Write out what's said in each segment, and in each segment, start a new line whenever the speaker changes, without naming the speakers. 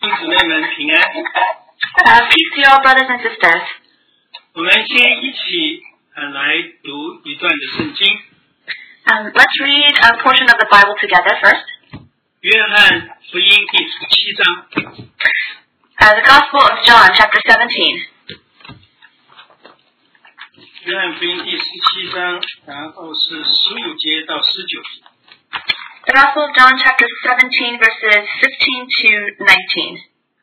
弟兄姊妹们平安。
Peace to you all, brothers and sisters.
我们先一起来读一段的圣经。
Let's read a portion of the Bible together first.
约翰福音第17章。
The Gospel of John, chapter 17.
约翰福音第17章，然后是15节到19节。
The Gospel of John, chapter 17, verses 15 to 19.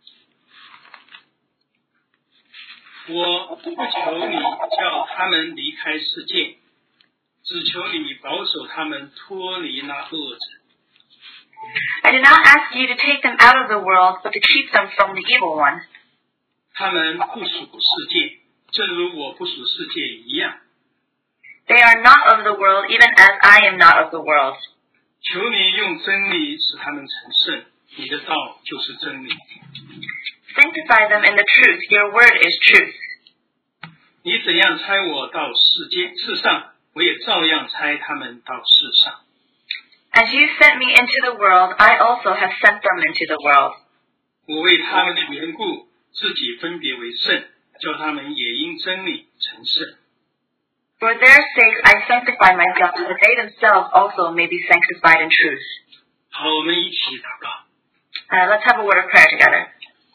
我不求你叫他们离开世界，只求你保守他们脱离那恶者。
I did not ask you to take them out of the world, but to keep them from the evil one.
他们不属世界，正如我不属世界一样。
They are not of the world, even as I am not of the world.
求你用真理使他们成圣，你的道就是真理。
Sanctify them in the truth. Your word is truth.
你怎样差我到世上，我也照样差他们到世上。
As you sent me into the world, I also have sent them into the world.
我为他们的缘故，自己分别为圣，叫他们也因真理成圣。
For their sake I sanctify myself, so that they themselves also may be sanctified in truth.
好，我们一起祷告。
Let's have a word of prayer together.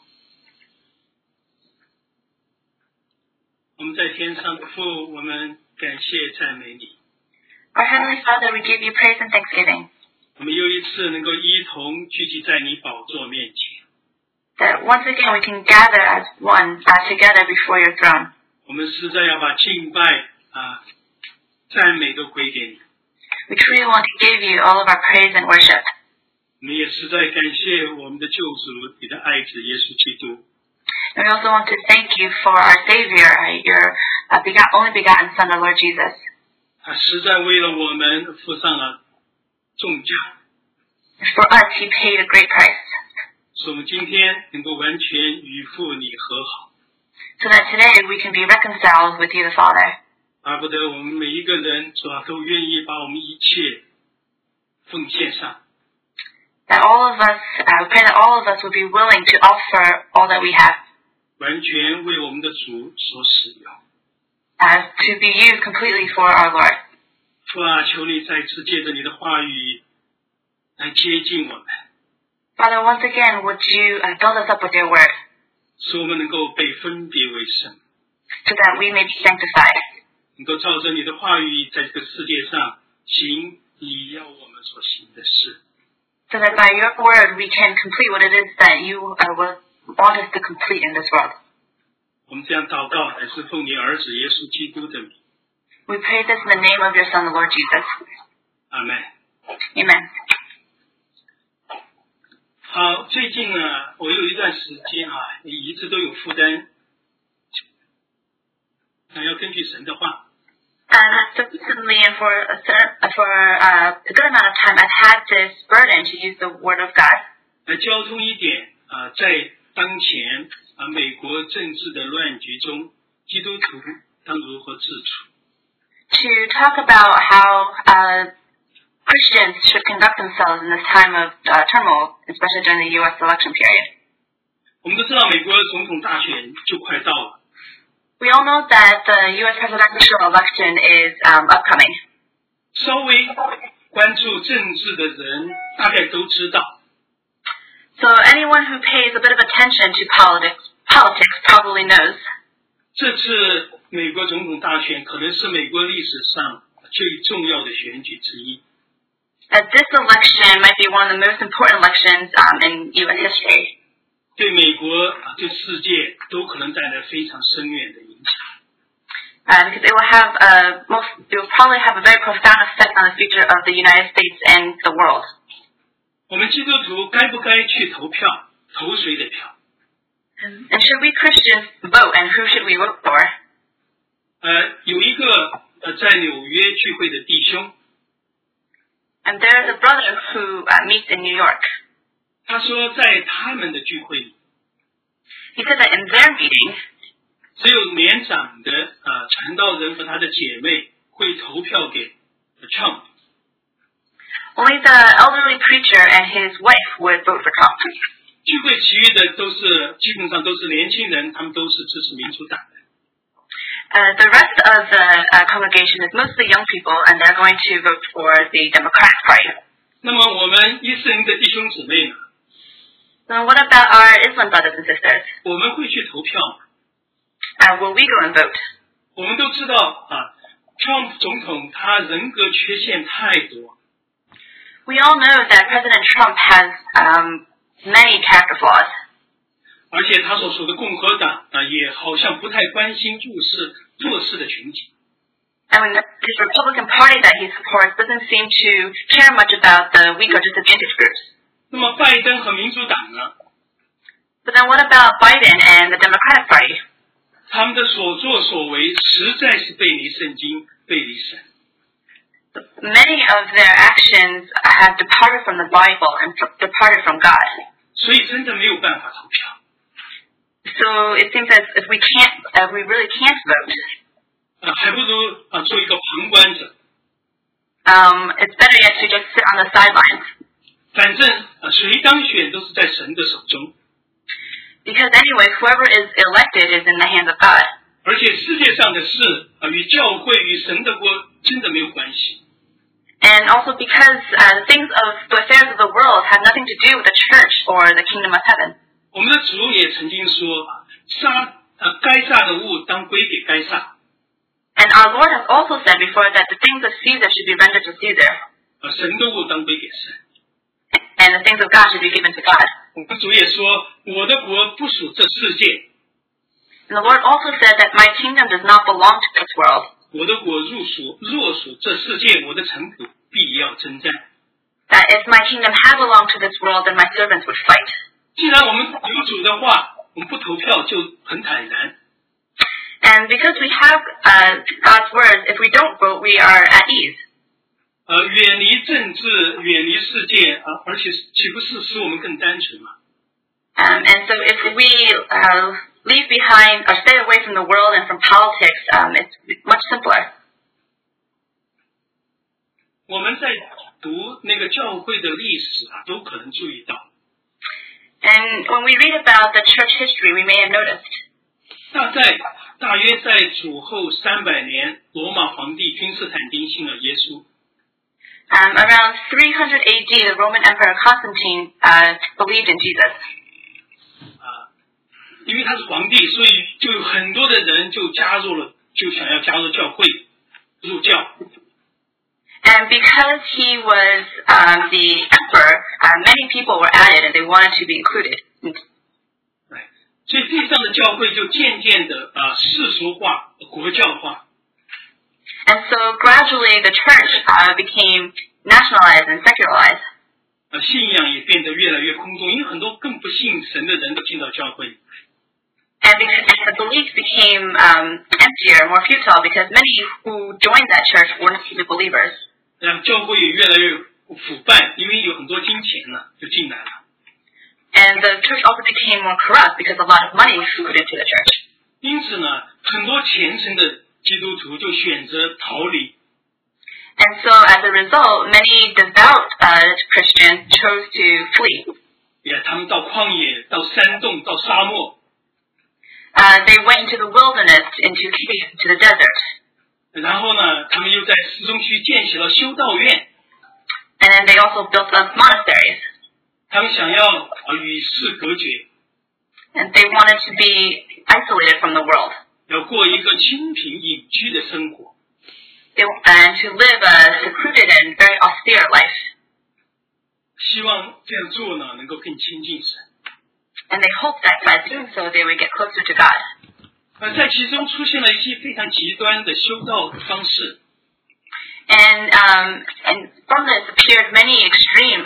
我们在天上的父，我们感谢赞美你。
Our Heavenly Father, we give you praise and thanksgiving.
我们又一次能够一同聚集在你宝座面前。
That once again we can gather as one, together before your throne.
我们实在要把敬拜赞美都归给你。
We truly want to give you all of our praise and worship.
我们也实在感谢我们的救主，你的爱子耶稣基督。
And we also want to thank you for our Savior, your only begotten Son, the Lord Jesus.
他实在为了我们付上了重价。
For us, He paid a great price.
使我们今天能够完全与父你和好。
So that today we can be reconciled with you, the Father.
巴不得我们每一个人主要都愿意把我们一切奉献上。
That all of us, we pray that all of us will be willing to offer all that we have.
完全为我们的主所使用。
To be used completely for our Lord.
父啊，求你再次借着你的话语来接近我们。
Father, once again, would you build us up with your word,
使我们能够被分别为圣，
so that we may be sanctified.
能够照着你的话语在这个世界上行你要我们所行的事。
So that by your word we can complete what it is that you will want us to complete in this world.
我们这样祷告，乃是奉你儿子耶稣基督的名。
We pray this in the name of your Son, the Lord Jesus.
阿们。
Amen.
好，最近呢，我有一段时间一直都有负担，要根据神的话。
So recently and for a good amount of time, I've had this burden to use the Word of God.
来交通一点在当前美国政治的乱局中，基督徒当如何自处？
To talk about how Christians should conduct themselves in this time of turmoil, especially during the U.S. election period.
我们都知道美国总统大选就快到了。
We all know that the U.S. presidential election is upcoming.
稍微关注政治的人大概都知道，
So anyone who pays a bit of attention to politics probably knows
这次美国总统大选可能是美国历史上最重要的选举之一。
that this election might be one of the most important elections in U.S. history.
对美国对世界都可能带来非常深远的影响。
Because it will probably have a very profound effect on the future of the United States and the world.
我们基督徒该不该去投票？投谁的票？
And should we Christians vote, and who should we vote for?
有一个在纽约聚会的弟兄，
And there is a brother who meets in New York.
他说在他们的聚会里，
He said that in their meeting,
只有年长的传道人和他的姐妹会投票给 Trump。
only the elderly preacher and his wife would vote for Trump.
聚会其余的基本上都是年轻人，他们都是支持民主党的。
The rest of the congregation is mostly young people, and they're going to vote for the Democratic Party.
那么我们伊斯兰的弟兄姊妹呢？
So what about our Islam brothers and sisters?
我们会去投票吗？
Will we go and vote?
我们都知道Trump 总统他人格缺陷太多。
We all know that President Trump has many character flaws.
而且他所属的共和党也好像不太关心弱势的群体。
I mean, his Republican Party that he supports doesn't seem to care much about the weak or disadvantaged groups.
那么拜登和民主党呢？
But then what about Biden and the Democratic Party?
他们的所作所为实在是背离圣经，背离神。
Many of their actions have departed from the Bible and departed from God.
所以真的没有办法投票。
So it seems as if we really can't vote.
还不如做一个旁观者。
It's better yet to just sit on the sidelines.
反正谁当选都是在神的手中。
Because anyway, whoever is elected is in the hands of God.
而且世界上的事与教会与神的国真的没有关系。
And also because the affairs of the world have nothing to do with the church or the kingdom of heaven.
我们的主也曾经说，该撒的物当归给该撒。
And our Lord has also said before that the things of Caesar should be rendered to Caesar.
神的物当归给神。
And the things of God should be given to God.
我们主也说，我的国不属这世界。
And the Lord also said that my kingdom does not belong to this world.
我的国若属这世界，我的臣仆必要征战。
That if my kingdom had belonged to this world, then my servants would fight.
既然我们有主的话，我们不投票就很坦然。
And because we have God's words, if we don't vote, we are at ease.
远离政治，远离世界而且岂不是使我们更单纯吗？
And so if we leave behind or stay away from the world and from politics, it's much simpler.
我们在读那个教会的历史都可能注意到。
And when we read about the church history, we may have noticed.
大约在主后300年，罗马皇帝君士坦丁信了耶稣。
Around 300 AD, the Roman Emperor Constantine believed in Jesus.
因为他是皇帝，所以就有很多的人就想要加入教会，入教。
And because he was the emperor, many people were added, and they wanted to be included.
所以地上的教会就渐渐的世俗化、国教化。
And so gradually the church became nationalized and secularized.
信仰也变得越来越空洞，因为很多更不信神的人都进到教会。
And the beliefs became emptier, more futile, because many who joined that church weren't truly believers.
教会也越来越腐败，因为有很多金钱就进来了。
And the church also became more corrupt because a lot of money was flowed into the church.
因此呢，很多虔诚的基督徒就选择逃离。
And so as a result, many devout Christians chose to flee.
他们到旷野、到山洞、到沙漠。
They went into the wilderness, into caves, into the desert.
然后呢，他们又在市中区建起了修道院。
And then they also built up monasteries.
他们想要与世隔绝。
And they wanted to be isolated from the world.
要过一个清贫隐居的生活。
And to live a secluded and very austere life.
希望这样做呢，能够更亲近神。
And they hoped that by doing so, they would get closer to God.
在其中出现了一些非常极端的修道方式。
And from this appeared many extreme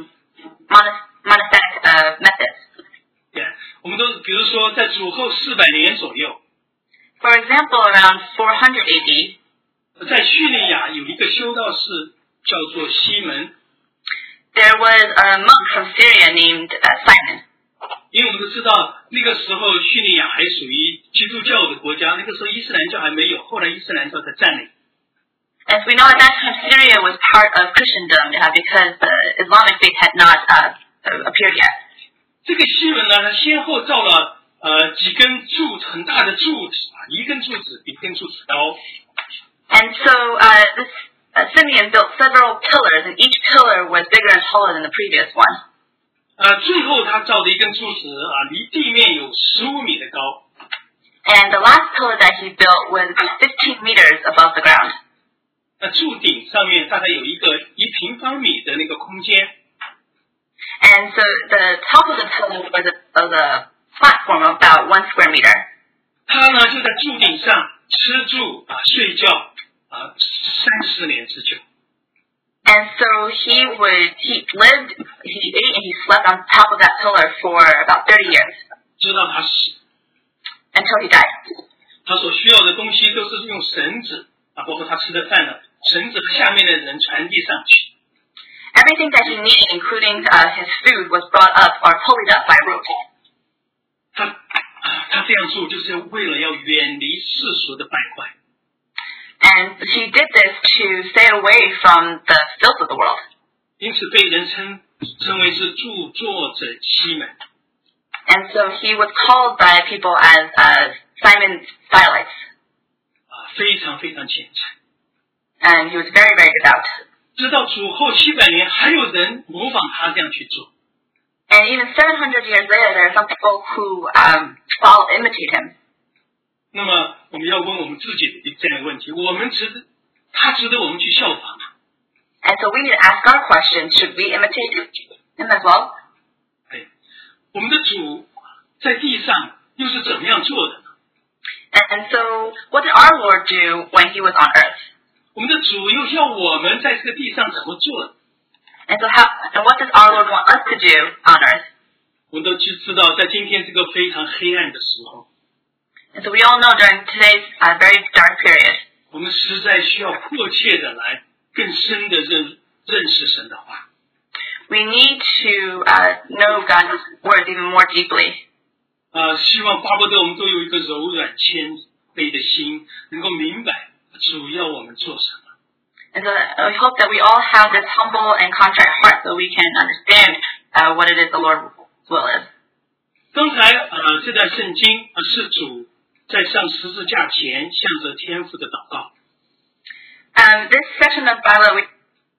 monastic methods.
我们都比如说在主后400年左右。
For example, around 400 AD.
在叙利亚有一个修道士叫做西门。
There was a monk from Syria named Simon.
因为我们都知道那个时候叙利亚还属于基督教的国家，那个时候伊斯兰教还没有，后来伊斯兰教才占领。
As we know, at that time Syria was part of Christendom because the Islamic faith had not appeared yet.
这个西门呢，他先后造了几根很大的柱子啊，一根柱子比一根柱子高。
And so this Simeon built several pillars, and each pillar was bigger and taller than the previous one.
最后他造的一根柱子啊，离地面有15米的高。
And the last pillar that he built was 15 meters above the ground.
柱顶上面大概有1平方米的那个空间。
And so the top of the pillar was a platform of about 1 square meter.
他呢就在柱顶上吃住啊睡觉啊30年之久。
And so he lived, he ate, and he slept on top of that pillar for about 30 years.
直到他死。
Until he died.
他所需要的东西都是用绳子啊，包括他吃的饭呢，绳子和下面的人传递上去。
Everything that he needed, including his food, was brought up or pulled up by rope.
他这样做就是为了要远离世俗的败坏。
And he did this to stay away from the filth of the world.
因此被人称为是著作者西门。
And so he was called by people as Simon Stylites.
非常非常虔诚。
And he was very, very devout.
直到主后700年，还有人模仿他这样去做。
And even 700 years later, there are some people who imitate him.
那么我们要问我们自己的这样一个问题：他值得我们去效仿吗？
And so we need to ask our question: Should we imitate him as well?
我们的主在地上又是怎么样做的呢？
And so, what did our Lord do when he was on earth?
我们的主又要我们在这个地上怎么做呢？
And so, what does our Lord want us to do on earth?
我们都知道，在今天这个非常黑暗的时候。
And so we all know during today's very dark period,
我们实在需要迫切的来更深的认识神的话。
We need to know God's word even more deeply.
希望巴不得我们都有一个柔软谦卑的心，能够明白主要我们做什么。
And so we hope that we all have this humble and contrite heart so we can understand what it is the Lord's will is.
刚才这段圣经是主在上十字架前向着天父的祷告。
This section of Bible we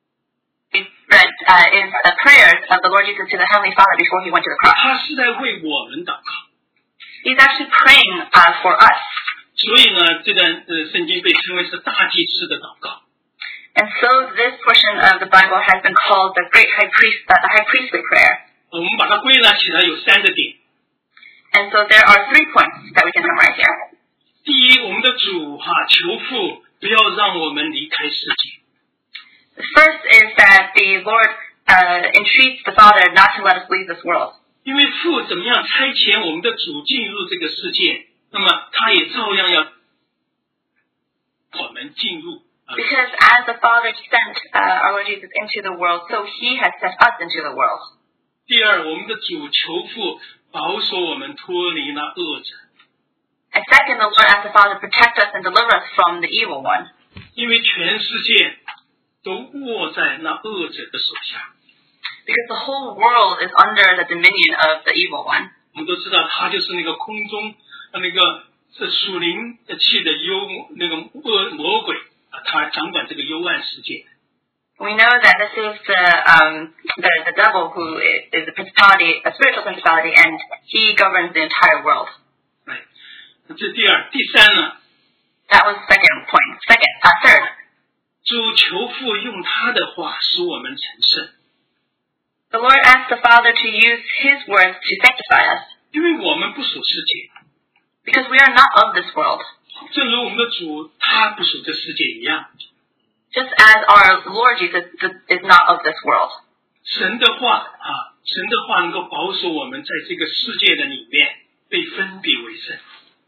read is a prayer of the Lord Jesus to the Heavenly Father before he went to the cross.
他是在为我们祷告。
He's actually praying for us.
所以呢，这段圣经被称为是大祭司的祷告。
And so this portion of the Bible has been called the great high priestly prayer.
我们把它归纳起来有3个点。
And so there are 3 points that we can summarize here.
第一，我们的主求父不要让我们离开世界。
The first is that the Lord entreats the Father not to let us leave this world.
因为父怎么样差遣我们的主进入这个世界，那么他也照样要我们进入。
Because as the Father sent our Lord Jesus into the world, so He has sent us into the world.
第二，我们的主求父保守我们脱离那恶者。
And second, the Lord asks the Father to protect us and deliver us from the evil one.
因为全世界都握在那恶者的手下。
Because the whole world is under the dominion of the evil one.
我们都知道，他就是那个空中那个属灵气的那个魔鬼他掌管这个幽暗世界。
We know that this is the devil who is a principality, a spiritual principality, and he governs the entire world.
这第二，第三呢
That was second point. Third.
主求父用他的话使我们成圣。
The Lord asked the Father to use His words to sanctify us.
因为我们不属世界。
Because we are not of this world.
正如我们的主他不属这世界一样。
Just as our Lord Jesus is not of this world.
神的话能够保守我们在这个世界的里面被分别为圣。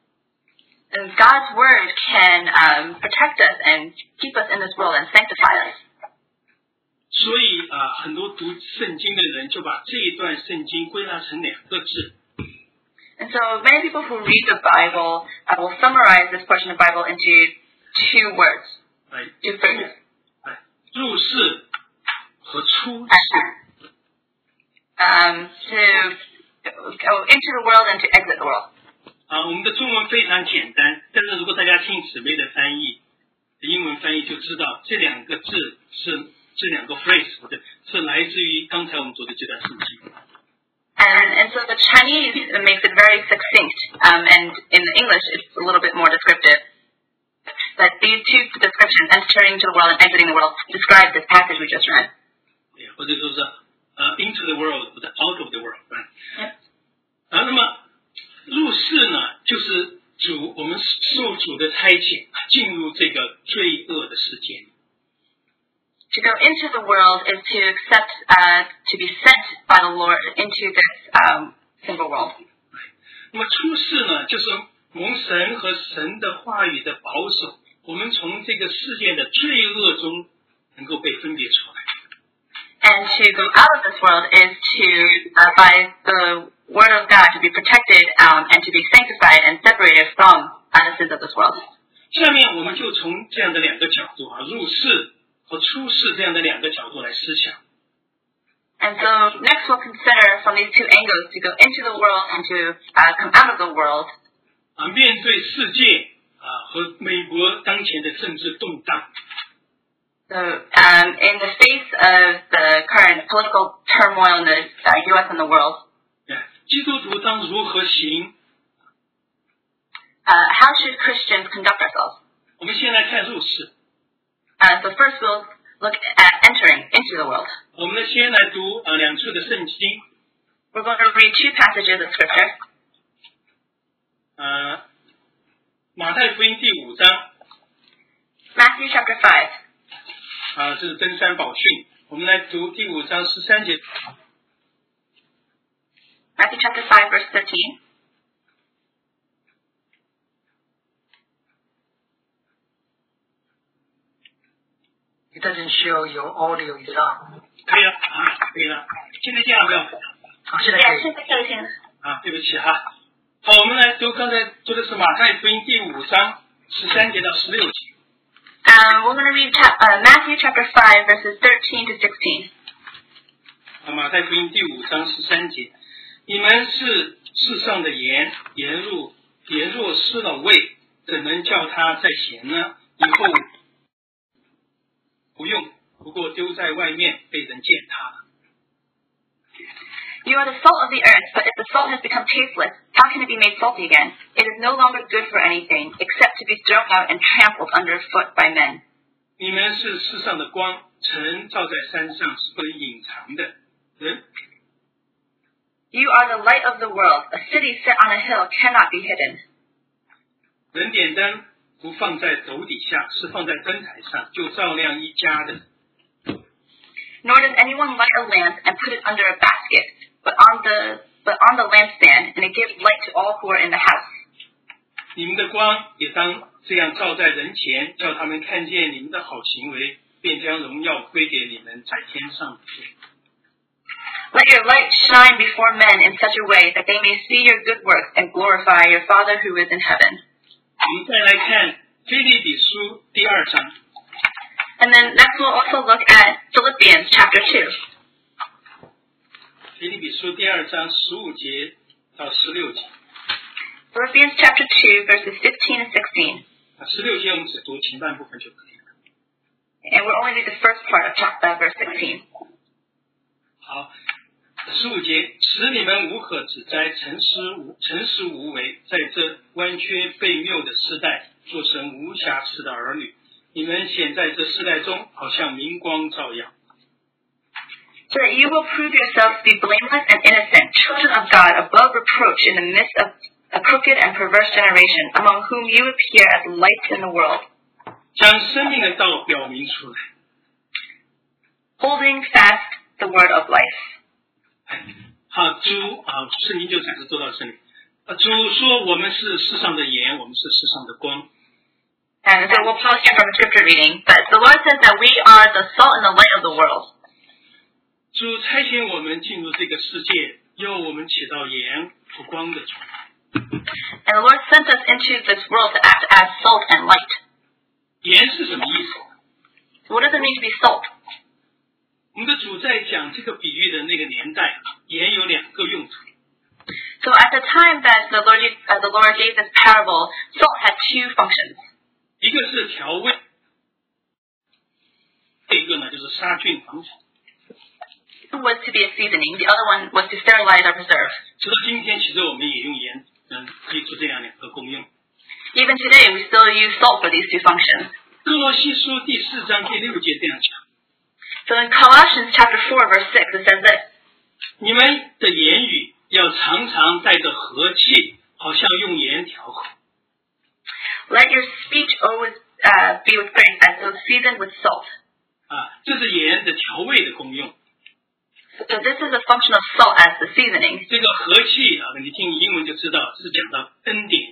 And God's word can protect us and keep us in this world and sanctify us.
所以很多读圣经的人就把这一段圣经归纳成2个字。
And so many people who read the Bible will summarize this portion of the Bible into 2 words, 2 phrases.
入世和出世。
go into the world and to exit the world.
我们的中文非常简单，但是如果大家听姊妹的翻译，英文翻译就知道这两个字这两个 phrase 是来自于刚才我们读的这段圣经。
And so the Chinese makes it very succinct, and in English it's a little bit more descriptive. But these two descriptions, entering into the world and exiting the world, describe this passage we just read.
或者说是into the world 或者 out of the world。那么入世呢，就是我们受主的差遣，进入这个罪恶的世界。
To go into the world is to accept, to be sent by the Lord into this sinful world.
那么出世呢，就是蒙神和神的话语的保守，我们从这个世界的罪恶中能够被分别出来。
And to go out of this world is to, by the word of God, to be protected and to be sanctified and separated from the sins of this world.
下面我们就从这样的两个角度入世和出世这样的两个角度来思想。
And so next we'll consider from these two angles to go into the world and to come out of the world.
面对世界和美国当前的政治动荡。
So in the face of the current political turmoil in the U.S. and the world,
基督徒当如何行？
how should Christians conduct ourselves?
我们先来看入世。
So first we'll look at entering into the world.
我们先来读两处的圣经。
We're going to read two passages of Scripture.
马太福音第5章。
Matthew chapter 5.
这是登山宝训。我们来读第5章13节。
Matthew chapter 5 verse 13.
It doesn't show your audio is on.
可以了可以了。现在这样没有？
现在可以。
现在可以听。
对不起哈。好，我们来读刚才读的是马太福音第5章13节到16节。
We're going to read Matthew chapter 5 verses 13 to 16.
马太福音第5章13节，你们是世上的盐，盐若失了味，怎能叫它再咸呢？以后不用，不过丢在外面，被人践踏了。
You are the salt of the earth, but if the salt has become tasteless, how can it be made salty again? It is no longer good for anything, except to be thrown out and trampled underfoot by men.
你们是世上的光，城照在山上是不能隐藏的。
You are the light of the world. A city set on a hill cannot be hidden.
人点灯不放在斗底下，是放在灯台上，就照亮一家的。
Nor does anyone light a lamp and put it under a basket, but on the lampstand, and it gives light to all who are in the house.
你们的光也当这样照在人前，叫他们看见你们的好行为，便将荣耀归给你们在天上的父。
Let your light shine before men in such a way that they may see your good works and glorify your Father who is in heaven.
我们再来看腓立比书第2章。
And then next we'll also look at Philippians chapter 2.
腓立比书第2章15节到16节。
Philippians chapter 2 verses 15 and 16.
16节我们只读前半部分就可以了。
And we'll only read the first part of verse 16.
好，15节，使你们无可指摘，诚实无为，在这弯曲悖谬的时代，做神无瑕疵的儿女。你们显在这世代中，好像明光照耀。
So that you will prove yourselves to be blameless and innocent, children of God, above reproach in the midst of a crooked and perverse generation, among whom you appear as lights in the world.
将生命的道表明出来。
Holding fast the word of life.
好，圣经就暂时做到这里。主说我们是世上的盐，我们是世上的光。
And so we'll pause here from scripture reading, but the Lord says that we are the salt and the light of the world.
主差遣我们进入这个世界，要我们起到盐和光的作用。
And the Lord sent us into this world to act as salt and light.
盐是什么意思？
So what does it mean to be salt?
我们的主在讲这个比喻的那个年代，盐有2个用途。
So at the time that the Lord gave this parable, salt had two functions.
一个是调味，另一个呢就是杀菌防腐。
One was to be a seasoning, the other one was to sterilize or preserve.
直到今天，其实我们也用盐，可以做这样两个功用。
Even today, we still use salt for these two functions.
哥罗西书第4章第6节这样讲。
So in Colossians chapter 4, verse 6, it says this.
你们的言语要常常带着和气，好像用盐调和。
Let your speech always be with grace, as though seasoned with salt.
这是盐的调味的功用。
So this is a function of salt as the seasoning.
这个和气你听英文就知道是讲到恩典。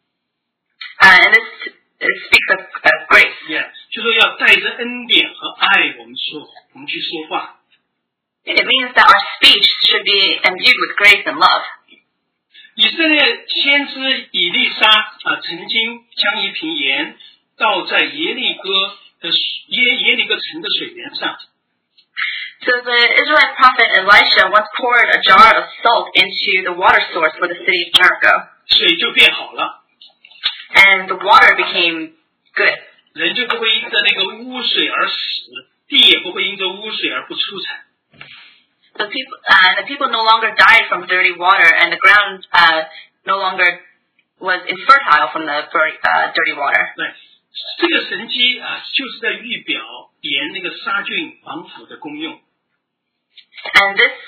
And this speaks of grace.
Yeah， 就说要带着恩典和爱，我们去说话。
It means that our speech should be imbued with grace and love.
以色列先知以利沙曾经将一瓶盐倒在耶利哥城的水源上。
So the Israelite prophet Elisha once poured a jar of salt into the water source for the city of Jericho.
水就变好了。
And the water became good.
人就不会因着那个污水而死，地也不会因着污水而不出产。
The people no longer died from dirty water, and the ground no longer was infertile from the dirty water.
对，这个神迹就是在预表盐那个杀菌防腐的功用。
And this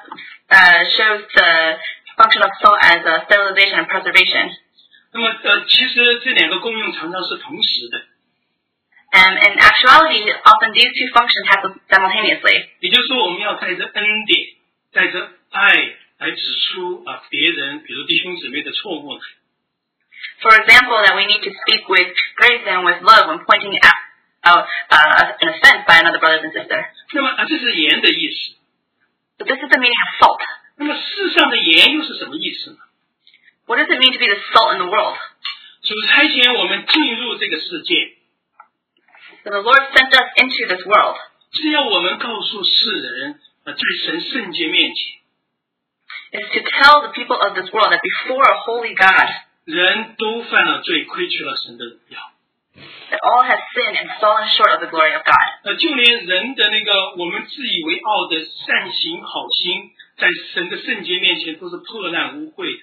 shows the function of salt as sterilization and preservation.
那么其实这两个功用常常是同时的。
And in actuality, often these two functions happen simultaneously.
也就是说，我们要带着恩典，带着爱来指出别人，比如弟兄姊妹的错误。
For example, that we need to speak with grace and with love when pointing out an offense by another brother and sister.
那么这是盐的意思。
So this is the meaning of salt.
那么世上的盐又是什么意思呢？
What does it mean to be the salt in the world?
主差遣我们进入这个世界。
So the Lord sent us into this world.
是要我们告诉世人，在神圣洁面前
Is to tell the people of this world that before a holy God,
人都犯了罪，亏缺了神的荣耀。
that all have sinned and fallen short of the glory of God.
就连人的那个我们自以为傲的善行好心，在神的圣洁面前都是破烂污秽的。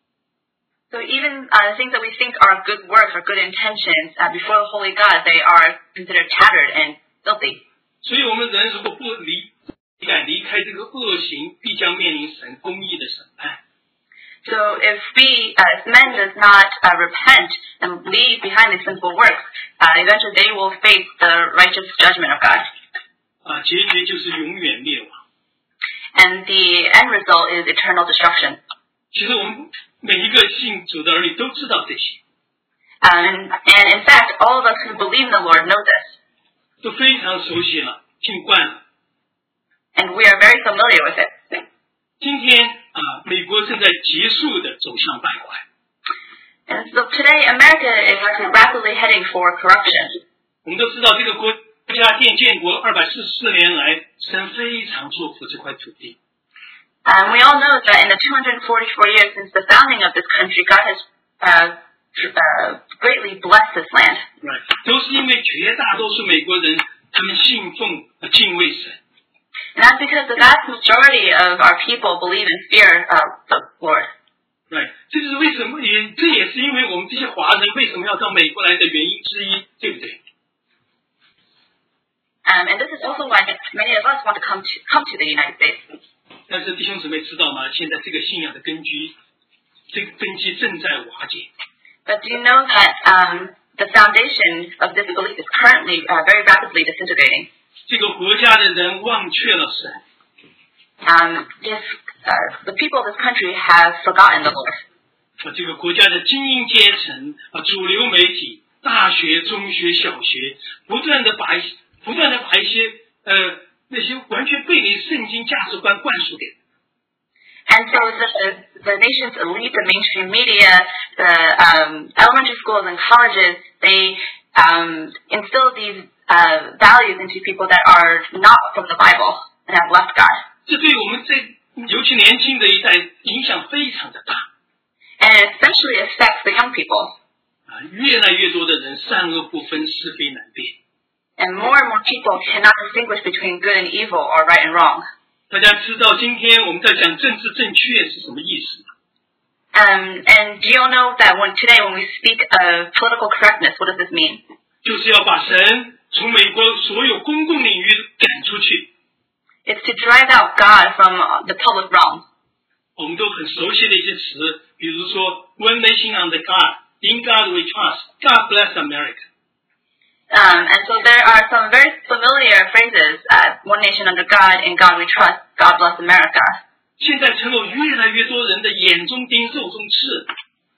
So even things that we think are good works or good intentions, before the holy God, they are considered tattered and filthy.
所以我们人如果不敢离开这个恶行，必将面临神公义的审判。
So if man does not repent and leave behind these sinful works, eventually they will face the righteous judgment of God.
结局就是永远灭亡。
And the end result is eternal destruction.
其实我们每一个信主的儿女都知道这些。
And in fact, all of us who believe in the Lord know this.
都非常熟悉了，听惯了。
And we are very familiar with it.
今天美国正在急速的走向败坏。
And so today, America is rapidly heading for corruption.
我们都知道，这个国家建国244年来，神非常祝福这块土地。
And we all know that in the 244 years since the founding of this country, God has greatly blessed this land.
Right. 都是因为绝大多数美国人他们信奉敬畏神。
And that's because the vast majority of our people believe and fear the Lord.
Right. 这就是为什么这也是因为我们这些华人为什么要到美国来的原因之一，对不对？
And this is also why many of us want to come to the United States.
但是弟兄姊妹知道吗？现在这个信仰的根基正在瓦解。
But do you know that the foundation of this belief is currently very rapidly disintegrating?
这个国家的人忘却了神。
The people of this country have forgotten the Lord.
这个国家的精英阶层主流媒体、大学、中学、小学，不断的把一些那些完全背离圣经价值观灌输给。
And so the nation's elite, the mainstream media, the elementary schools and colleges, they instill these values into people that are not from the Bible and have left God.
这对我们尤其年轻的一代影响非常的大。
And it especially affects the young people.
越来越多的人善恶不分，是非难辨。
And more people cannot distinguish between good and evil or right and wrong.
大家知道今天我们在讲政治正确是什么意思吗？
And do you all know that today when we speak of political correctness, what does this mean?
就是要把神从美国所有公共领域赶出去。
It's to drive out God from the public realm.
我们都很熟悉的一些词，比如说 One nation under God, in God we trust, God bless America.
And so there are some very familiar phrases, one nation under God, in God we trust, God bless America.
现在成了越来越多人的眼中钉、肉中刺。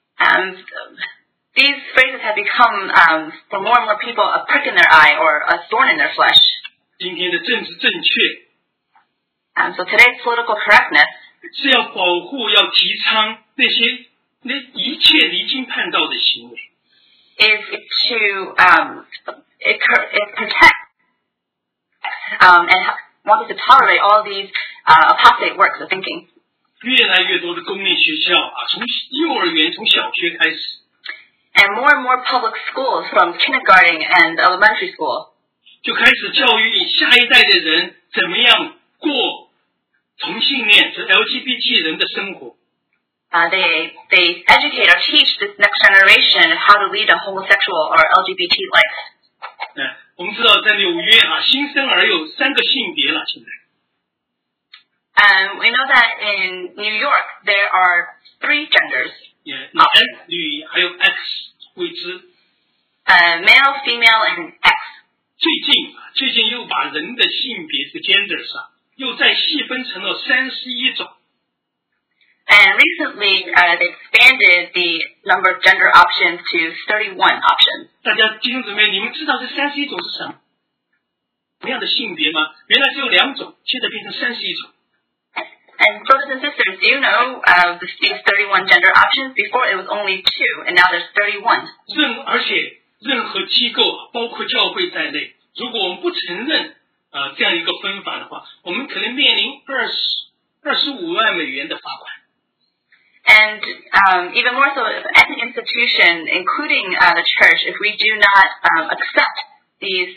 These phrases have become, for more and more people, a prick in their eye or a thorn in their flesh.
今天的政治正确
So today's political correctness
是要保护、要提倡那一切离经叛道的行为。
is to it protects and wants to tolerate all these apostate works of thinking.
越来越多的公立学校从幼儿园、从小学开始。
And more public schools from kindergarten and elementary school
就开始教育下一代的人怎么样过同性恋和 LGBT 人的生活。
They educate or teach this next generation how to lead a homosexual or LGBT life.
我们知道在纽约新生儿有3个性别了，现在。
And we know that in New York there are 3 genders.
女还有 X 未知。
Male, female, and X.
最近又把人的性别这个 gender 又再细分成了31种。
And recently, they expanded the number of gender options to 31 options.
大家弟兄姊妹，你们知道这31种是什么样的性别吗？原来只有2种，现在变成31种。
And brothers and sisters, do you know these 31 gender options? Before it was only 2, and now there's 31.
而且任何机构，包括教会在内，如果我们不承认这样一个分法的话，我们可能面临25万美元的罚款。
And even more so, any institution, including the church, if we do not accept these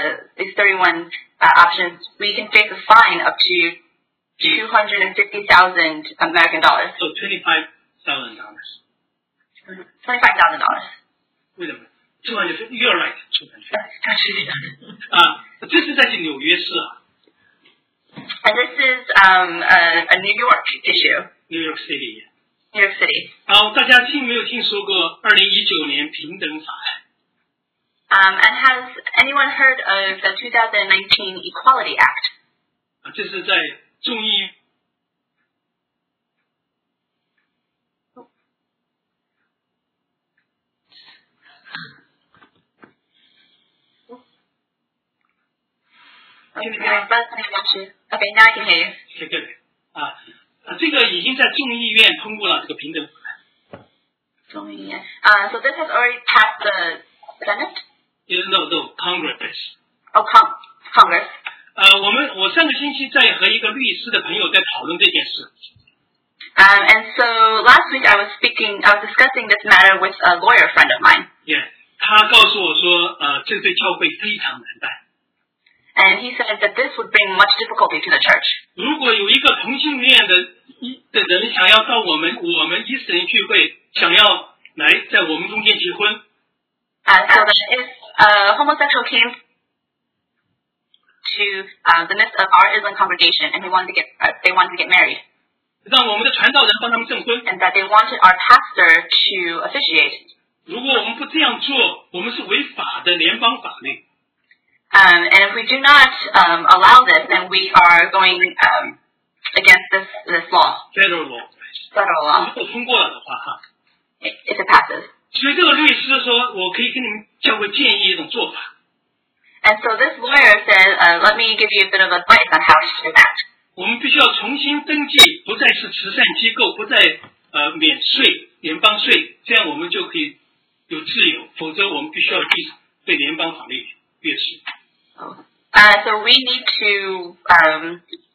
31 options, we can face a fine up to $250,000 American dollars.
So $25,000.
$25,000.
为什么 ？250. You're right. 250. 这是在纽约市
And this is a New York issue.
New York City.
New York City.
大家没有听说过2019年平等法案？
And has anyone heard of the 2019 Equality Act?
这是在众议。
Okay, now I can hear you.
这个已经在众议院通过了这个平等法案。
众议院。So this has already passed the Senate?
No, Congress.
Oh, Congress.
我上个星期在和一个律师的朋友在讨论这件事。
And so last week I was discussing this matter with a lawyer friend of mine.
Yeah, 他告诉我说，这对教会非常难办。
And he said that this would bring much difficulty to the church.
如果有一个同性恋的人想要到我们伊斯兰聚会，想要来在我们中间结婚。
So that if a homosexual came to the midst of our Islam congregation and they wanted to get married.
让我们的传道人帮他们证婚。
And that they wanted our pastor to officiate.
如果我们不这样做，我们是违法的联邦法律。
And if we do not allow this, then we are going against this law.
Federal law.
Federal law.
如果通过了的话
if it passes.
所以这个律师说，我可以跟你们教会建议一种做法。
And so this lawyer said, let me give you a bit of advice on how to do that.
我们必须要重新登记，不再是慈善机构，不再免税、联邦税，这样我们就可以有自由。否则我们必须要对联邦法律约束。
So we need to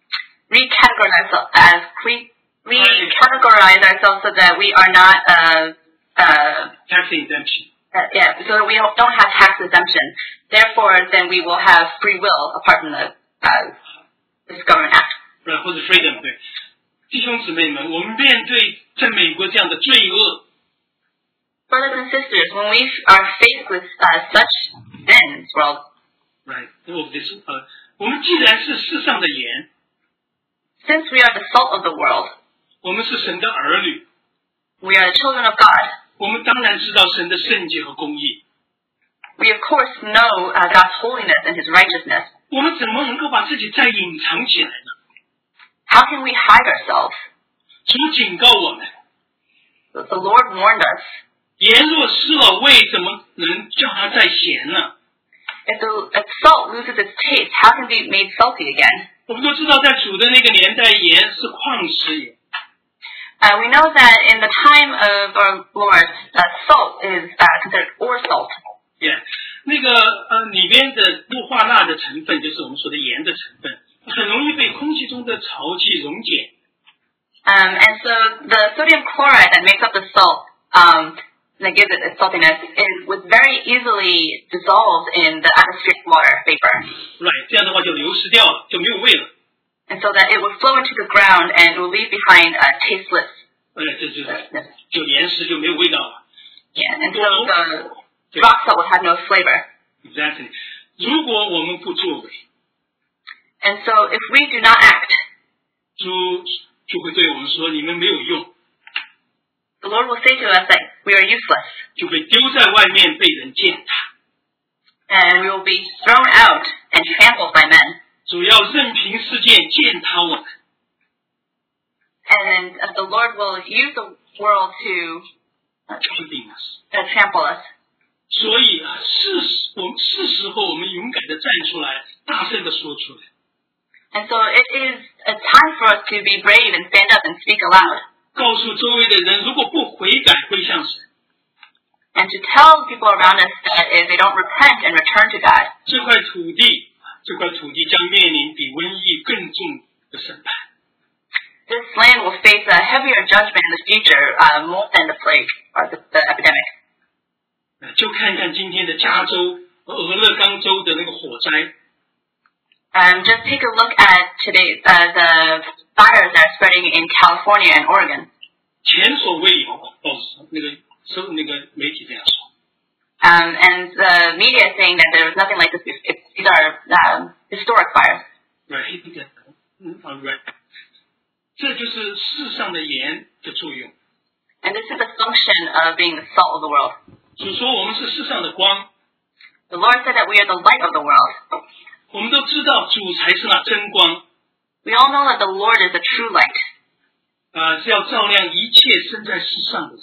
recategorize ourselves so that we are not
tax exemption.
So that we don't have tax exemption. Therefore, then we will have free will apart from this government act.
或者 freedom 对。弟兄姊妹们，我们面对在美国这样的罪恶。
Brothers and sisters, when we are faced with such sin in this world,
right, 我们既然是世上的盐
since we are the salt of the world,
我们是神的儿女
we are the children of God,
我们当然知道神的圣洁和公义
we of course know God's holiness and His righteousness.
我们怎么能够把自己再隐藏起来呢
How can we hide ourselves?
主警告我们
The Lord warned us,
盐若失了味，怎么能叫它再咸呢
if salt loses its taste, how can it be made salty again?
我们都知道在主的那个年代，盐是矿石盐
we know that in the time of our Lord, salt is considered ore salt.
Yeah. 那个里边的氯化钠的成分，就是我们说的盐的成分，很容易被空气中的潮气溶解。
And so the sodium chloride that makes up the salt, that gives it its saltiness, was very easily dissolved in the atmospheric water vapor.
Right. 这样的话就流失掉了，就没有味了。
And so that it would flow into the ground and it will leave behind tasteless.
就岩石就没有味道了。
Yeah, and so the rock salt will have no flavor.
Exactly. 如果我们不作为
And so if we do not act,
主就会对我们说你们没有用
the Lord will say to us that we are useless.
就被丢在外面被人践踏
And we will be thrown out and trampled by men.
主要任凭事件践踏我们
And the Lord will use the world to trample us.
所以是时候我们勇敢的站出来，大声的说出来。
And so it is a time for us to be brave and stand up and speak aloud.
告诉周围的人，如果不悔改归向神，
And to tell people around us that if they don't repent and return to God,
这块土地将面临比瘟疫更重的审判。
this land will face a heavier judgment in the future, more than the plague or the epidemic.
就看看今天的加州和俄勒冈州的那个火灾。
Just take a look at today the fires that are spreading in California and Oregon.
前所未有，报纸上那个媒体这样说。
And the media is saying that there was nothing like this. These are historic fires.
Right. Right. 这就是世上的盐的作用。
And this is the function of being the salt of the world.
主说我们是世上的光。
The Lord said that we are the light of the world.
我们都知道主才是那真光。
We all know that the Lord is the true light.
是要照亮一切生在世上的人。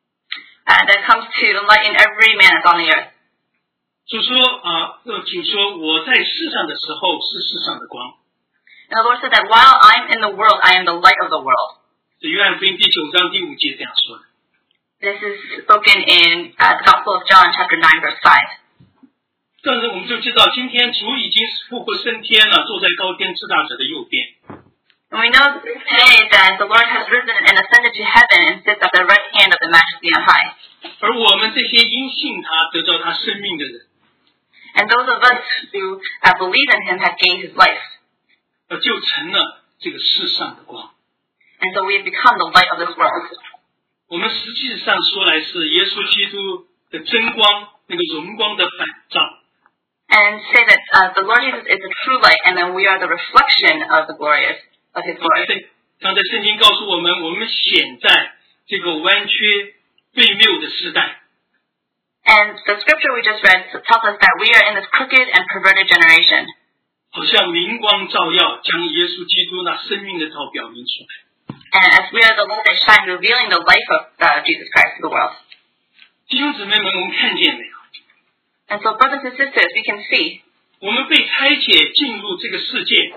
That comes to the light in every man that's on the earth.
主说我在世上的时候是世上的光。
And the Lord said that while I'm in the world, I am the light of the world.
约翰福音第9章第5节这样说的。
This is spoken in the Gospel of John, chapter 9, verse 5.
但是我们就知道，今天主已经复活升天了，坐在高天至大者的右边。
And we know today that the Lord has risen and ascended to heaven and sits at the right hand of the Majesty on high.
而我们这些因信他得到他生命的人，
And those of us who believe in Him have gained His life.
就成了这个世上的光。
And so we have become the light of this world.
我们实际上说来是耶稣基督的真光，那个荣光的反照。
And say that the Lord Jesus is the true light, and then we are the reflection of the glorious of His glory.
刚才圣经告诉我们，我们显在这个弯曲悖谬的时代。
And the scripture we just read tells us that we are in this crooked and perverted generation.
好像明光照耀，将耶稣基督那生命的道表明出来。
And as we are the light that shines, revealing the life of Jesus Christ to the world.
弟兄姊妹们，我们看见没有？
And so, brothers and sisters, we can see
我们被差遣进入这个世界。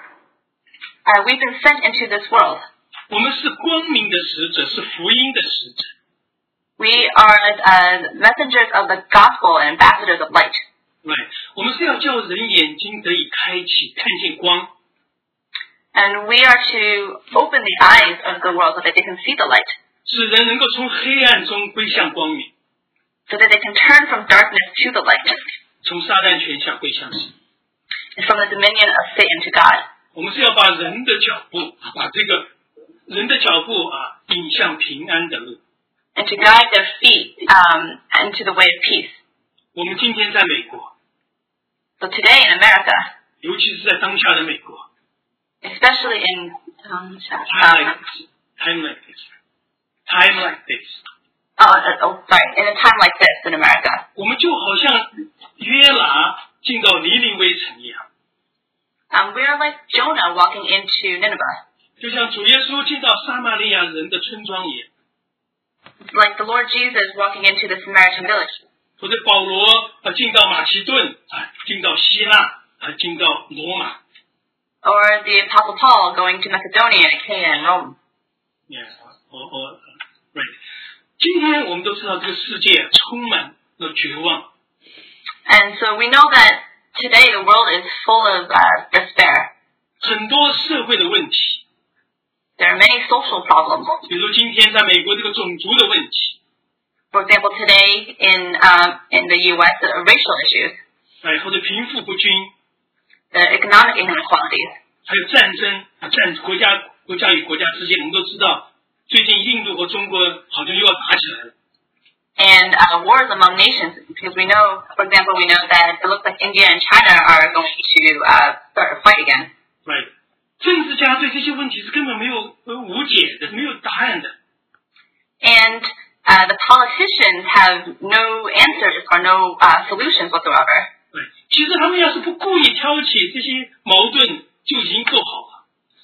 we've been sent into this world.
我们是光明的使者，是福音的使者。
We are messengers of the gospel and ambassadors of light.
Right. 我们是要叫人眼睛得以开启，看见光。
And we are to open the eyes of the world so that they can see the light,
使人能够从黑暗中归向光明，
so that they can turn from darkness to the light,
从撒旦权下归向神。
and from the dominion of Satan to God.
我们是要把人的脚步，把这个人的脚步引向平安的路。
And to guide their feet into the way of peace.
我们今天在美国，
So today in America,
尤其是在当下的美国
especially in
time like this，
sorry, in a time like this in America,
我们就好像约拿进到尼尼微城一样，
we are like Jonah walking into Nineveh,
就像主耶稣进到撒玛利亚人的村庄一样，
like the Lord Jesus walking into the Samaritan village,
或者保罗进到马其顿进到希腊进到罗马。
or the Apostle Paul going to Macedonia, Achaia, and Rome.
Right. 今天我们都知道这个世界充满了绝望，
And so we know that today the world is full of despair.
很多社会的问题，
There are many social problems.
比如今天在美国这个种族的问题，
For example, today in the U.S., racial issues,
或者贫富不均，
the economic inequalities,
还有战争，国家与国家之间，我们都知道，最近印度和中国好像又要打起来了。
and wars among nations. Because we know, for example, we know that it looks like India and China are going to start a fight again.
Right. 政治家对这些问题是根本没有无解的，没有答案的。
And the politicians have no answers or no solutions whatsoever.
对，其实他们要是不故意挑起这些矛盾，就已经够好了。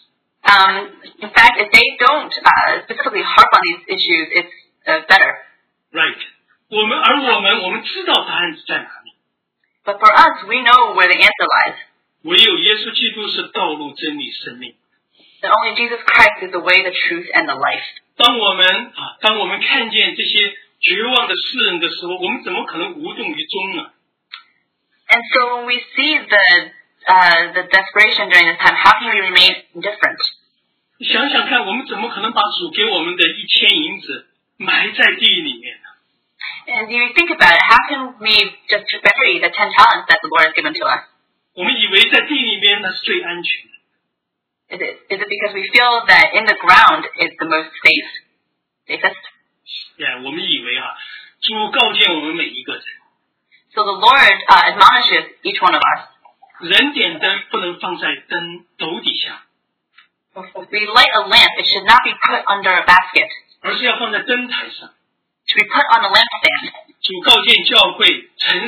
In fact, if they don't specifically harp on these issues, it's better.
Right. 我们知道答案在哪里。
But for us, we know where the answer lies.
唯有耶稣基督是道路、真理、生命。
That only Jesus Christ is the way, the truth, and the life.
当我们看见这些绝望的世人的时候，我们怎么可能无动于衷呢？
And so when we see the desperation during this time, how can we remain indifferent?
想想看，我们怎么可能把主给我们的1000银子埋在地里面呢？
And you think about it, how can we just bury the 10 talents that the Lord has given to us?
我们以为在地里面那是最安全的。
Is it because we feel that in the ground is the most safest?
我们以为主告诫我们每一个人，
So the Lord admonishes each one of us.
人点灯不能放在灯斗底下，
If we light a lamp, it should not be put under a basket.
而是要放在灯台上。
To be put on a lampstand.
主告诫教会城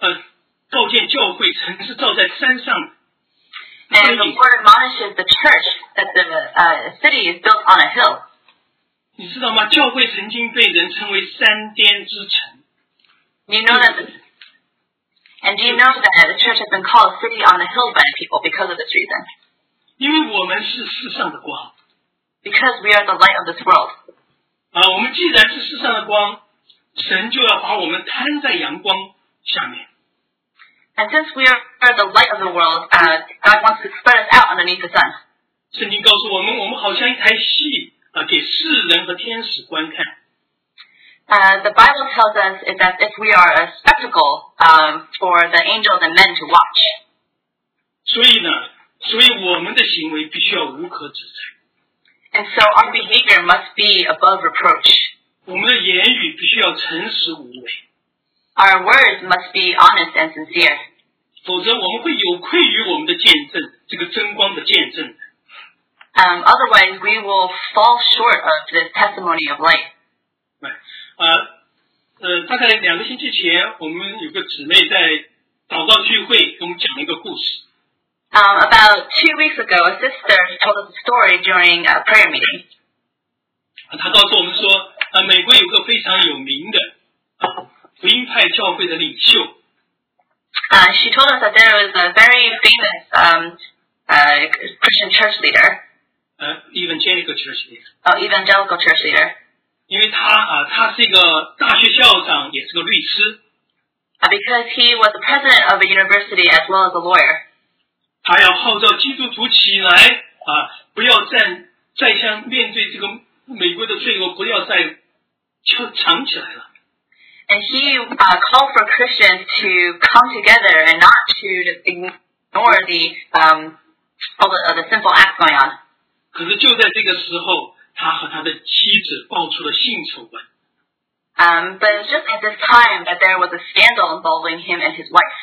市照在山上。
And the Lord admonishes the church that the city is built on a hill.
你知道吗？教会曾经被人称为山巅之城。
You know that, and do you know that the church has been called a city on a hill by people because of this reason?
因为我们是世上的光。
Because we are the light of this world.
我们既然是世上的光，神就要把我们摊在阳光下面。
And since we are the light of the world, God wants to spread us out underneath the sun.
圣经告诉我们好像一台戏给世人和天使观看。
The Bible tells us is that if we are a spectacle for the angels and men to watch.
所以我们的行为必须要无可指摘。
And so our behavior must be above reproach.
我们的言语必须要诚实无伪。
Our words must be honest and sincere.
否则我们会有愧于我们的见证，这个真光的见证。
Otherwise, we will fall short of this testimony of light.
大概2个星期前，我们有个姊妹在祷告聚会给我们讲了一个故事。
About 2 weeks ago, a sister told us a story during a prayer meeting.
她告诉我们说，美国有个非常有名的福音派教会的领袖。
She told us that there was a very famous Christian church leader.
Evangelical church leader.
Evangelical church leader.
因为他是一个大学校长，也是个律师。
Because he was the president of a university as well as a lawyer.
他要号召基督徒起来不要再像面对这个美国的罪恶，不要再藏起来了。
And he called for Christians to come together and not to ignore all the sinful acts going on.
可是就在这个时候，他和他的妻子爆出了性丑闻。
But it was just at this time that there was a scandal involving him and his wife.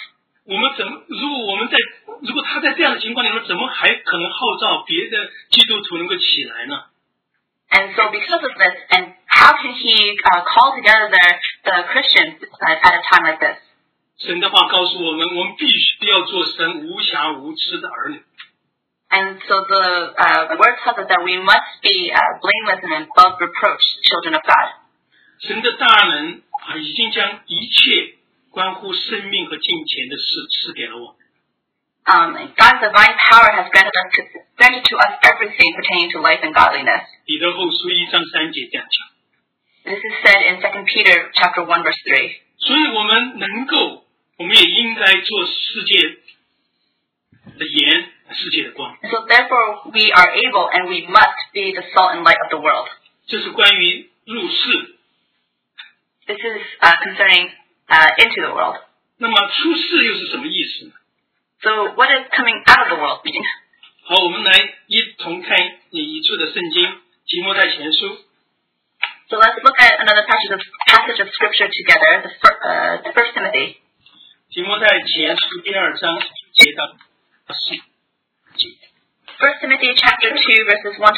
如果他在这样的情况里面，怎么还可能号召别的基督徒能够起来呢？
And so because of this, and how can he call together the Christians at a time like this?
神的话告诉我们，我们必须要做神无瑕无疵的儿女。
And so the word tells us that we must be blameless and above reproach children of God.
神的大能已经将一切关乎生命和金钱的事赐给了我们。
God's divine power has granted to us everything pertaining to life and godliness.
彼得后书1章3节这样讲。
This is said in 2 Peter chapter 1 verse 3.
所以我们也应该做世界的盐，世界的光。
So therefore we are able and we must be the salt and light of the world.
这是关于入世。
This is concerning into the world.
那么出世又是什么意思呢？
So what does coming out of the world mean?
好，我们来一同看一处的圣经，提摩太前书。
So let's look at another passage of scripture together, the First Timothy.
提摩太前书2章节到4节。
First Timothy chapter 2 verses 1 to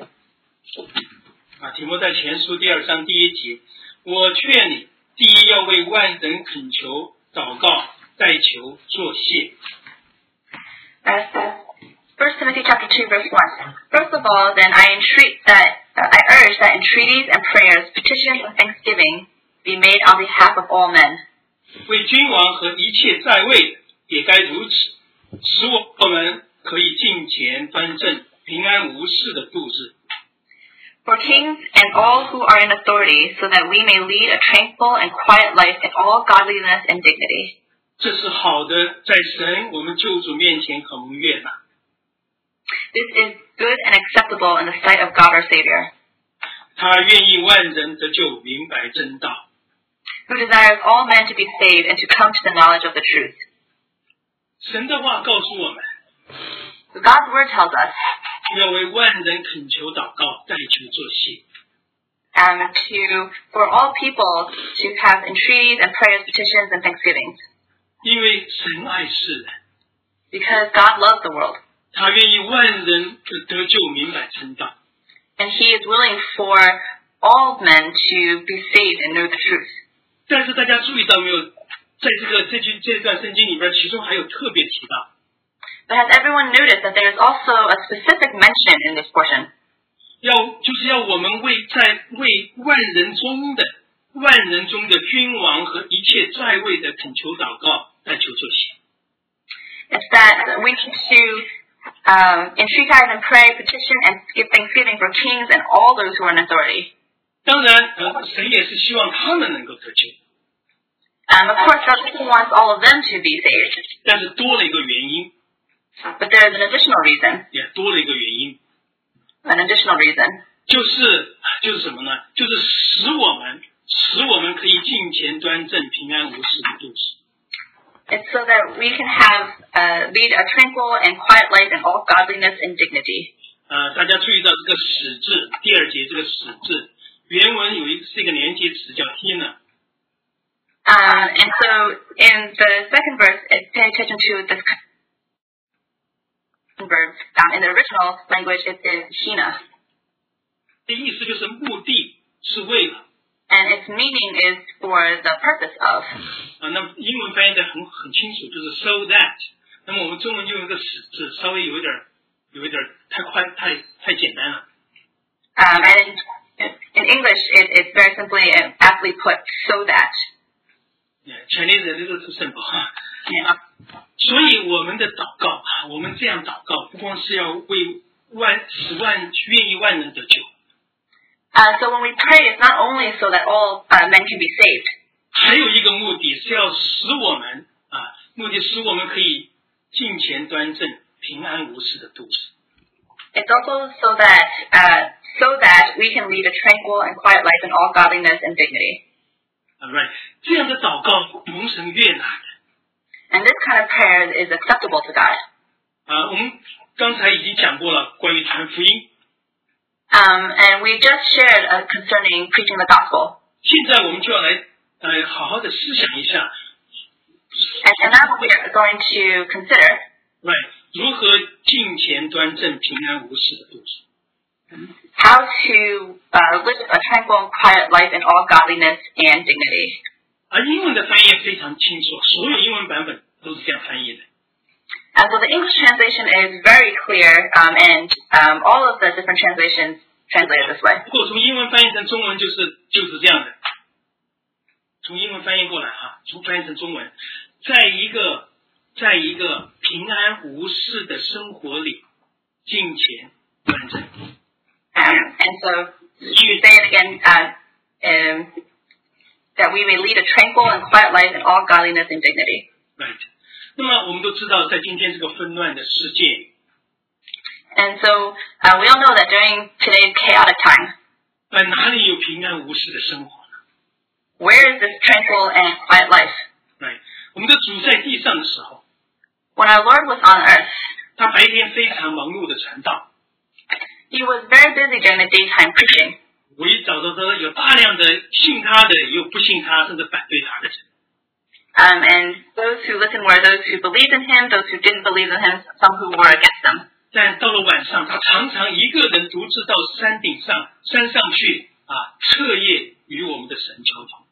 4.
提摩太前书2章第1节，我劝你，第一要为万人恳求、祷告、代求、作谢。
First Timothy chapter 2 verse 1. First of all, then I urge that entreaties and prayers, petitions and thanksgiving be made on behalf of all men.
为君王和一切在位的也该如此，使我们可以敬虔端正、平安无事的度日。
For kings and all who are in authority, so that we may lead a tranquil and quiet life in all godliness and dignity.
这是好的，在神我们救主面前可蒙悦纳。
This is good and acceptable in the sight of God our Savior,
他愿意万人得救，明白真道。
who desires all men to be saved and to come to the knowledge of the truth.
神的话告诉我们，
God's word tells us
要为万人恳求、祷告、代求、作谢。
for all people to have entreaties and prayers, petitions and thanksgivings.
因为神爱世人，
Because God loves the world,
他愿意万人得救，明白真道。
and He is willing for all men to be saved and know the truth.
但是大家注意到没有，在这段圣经里边，其中还有特别提到，
But has everyone noticed that there is also a specific mention in this portion?
就是要我们为万人中的君王和一切在位的恳求祷告，代求作谢。
It's that we need to entreatize and pray, petition and give thanksgiving for kings and all those who are in authority.
当然，神也是希望他们能够得救。
Of course, God also wants all of them to be saved.
但是多了一个原因，
But there is an additional reason.
也多了一个原因，
An additional reason.
就是什么呢？就是使我们可以敬虔端正、平安无事的度日。
It's so that we can lead a tranquil and quiet life in all godliness and dignity.
大家注意到这个使字，第2节这个使字，原文是一个连接词叫 hina。
And so in the second verse, pay attention to this verb. In the original language, it is hina.
这意思就是目的是为了。
And its meaning is for the purpose of.
那么英文翻译的很清楚，就是 so that。那么我们中文用一个使字，稍微有一点太简单了。
And in English, it's very simply and aptly put, so that.
全力人都是圣保哈。所以我们的祷告，我们这样祷告，不光是要为愿意万人得救。
So when we pray, it's not only so that all men can be saved.
还有一个目的是要使我们可以敬虔端正、平安无事的度日。
It's also so that we can lead a tranquil and quiet life in all godliness and dignity.
Alright， 这样的祷告蒙神悦纳的。
And this kind of prayer is acceptable to God.
我们刚才已经讲过了关于传福音。
And we just shared concerning preaching the gospel.
现在我们就要来好好的思想一下。
And now we are going to consider.
Right， 如何敬虔端正、平安无事的度日。
How to live a tranquil and quiet life in all godliness and dignity.
英文的翻译非常清楚，所有英文版本都是这样翻译的。
And so the English translation is very clear, and all of the different translations translate it this way.
如果从英文翻译成中文就是这样的。从英文翻译过来从翻译成中文，在一个平安无事的生活里，敬虔端正。
And so you say it again, that we may lead a tranquil and quiet life in all godliness and dignity.
Right. 那么我们都知道，在今天这个纷乱的世界
，and so we all know that during today's chaotic time,
哪里有平安无事的生活呢
？Where is this tranquil and quiet life?
Right. 我们的主在地上的时候
，When our Lord was on earth,
他白天非常忙碌的传道
He was very busy during the daytime preaching.
我一找到他有大量的信他的，也有不信他，甚至反对他的人。
And those who listened were those who believed in Him, those who didn't believe in Him, some who were against Him.
但到了晚上，他常常一个人独自到山上去彻夜与我们的神交通。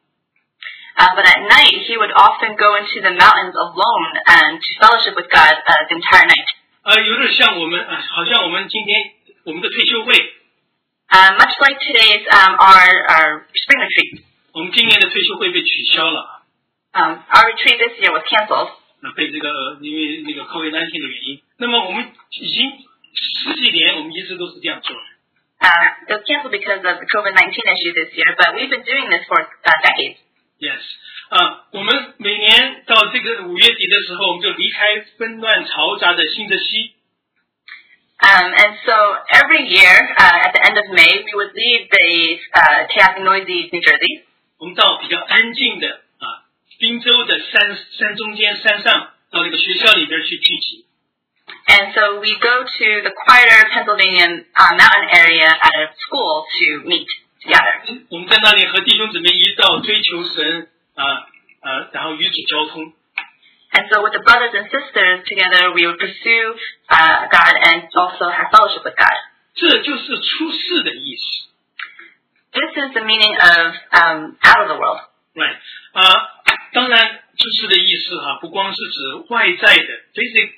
But at night, he would often go into the mountains alone and to fellowship with God the entire night.
有点像我们好像我们今天我们的退休会。
Much like today's our spring retreat.
我们今年的退休会被取消了。
Our retreat this year was canceled.
被这个因为那个 COVID-19 的原因。那么我们已经10几年，我们一直都是这样做的。
It was canceled because of the COVID-19 issue this year, but we've been doing this for decades.
Yes. 我们每年到这个5月底的时候，我们就离开纷乱嘈杂的新泽西。
And so every year, at the end of May, we would leave the chaotic, noisy New Jersey.
我们到比较安静的宾州的山中间山上，到那个学校里边去聚集。
And so we go to the quieter Pennsylvania mountain area at a school to meet together.
我们在那里和弟兄姊妹一道追求神然后与主交通。
And so with the brothers and sisters together, we would pursue God and also have fellowship with God.
这就是出世的意思。
This is the meaning of out of the world.
Right. 当然，出世的意思不光是指外在的 physical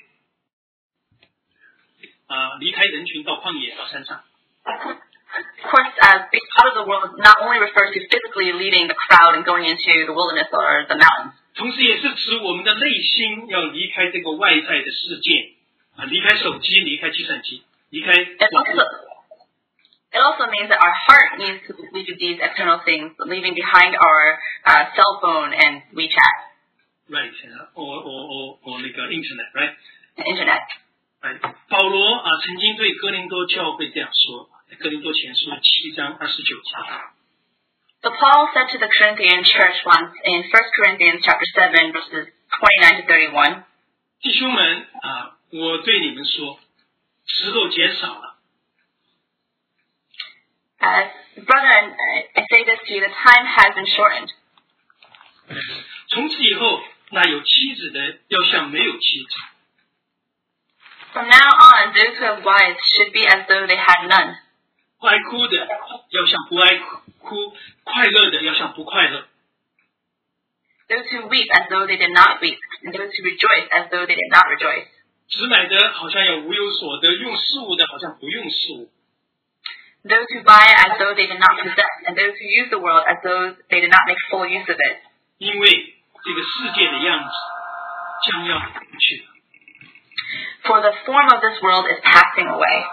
离开人群到旷野到山上。
Of course, being out of the world not only refers to physically leaving the crowd and going into the wilderness or the mountains.
同时也是指我们的内心要离开这个外在的世界离开手机，离开计算机，离开网络。
It also means that our heart needs to leave these external things, leaving behind our cell phone and WeChat.
Right. or 那个 internet, right?
Internet.
Right. 保罗曾经对哥林多教会这样说，在哥林多前书7章29节。
So Paul said to the Corinthian church once in 1 Corinthians chapter 7, verses 29 to 31.
弟兄们我对你们说，时候减少了。
Brother, I say this to you, the time has been shortened.
从此以后，那有妻子的要像没有妻子。
From now on, those who have wives should be as though they had none.
爱哭的要像不爱哭，快乐的要像不快乐。
Those who weep as though they did not weep, and those who rejoice as though they did not rejoice.
只买的好像要无有所得，用事物的好像不用事物。
Those who buy as though they did not possess, and those who use the world as though they did not make full use of it.
因为这个世界的样子将要过去。
For the form of this world is passing away.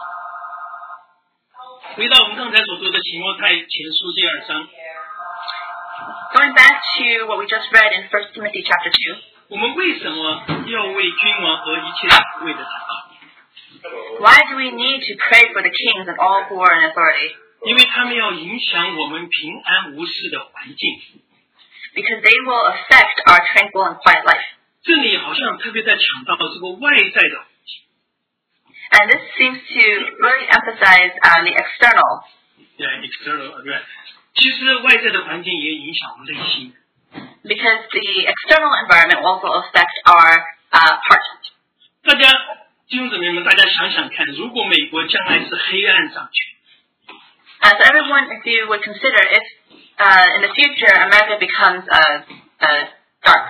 回到我们刚才所读的提摩太前书第2章。
Going back to what we just read in 1 Timothy chapter 2.
我们为什么要为君王和一切职位的祷告
Why do we need to pray for the kings and all who are in authority?
因为他们要影响我们平安无事的环境。
Because they will affect our tranquil and quiet life.
这里好像特别在强调这个外在的环境。
And this seems to really emphasize the external.
external 对。其实外在的环境也影响我们内心。
Because the external environment will also affect our heart.
大家弟兄姊妹们，大家想想看，如果美国将来是黑暗掌权，
So everyone, if you would consider if in the future America becomes dark.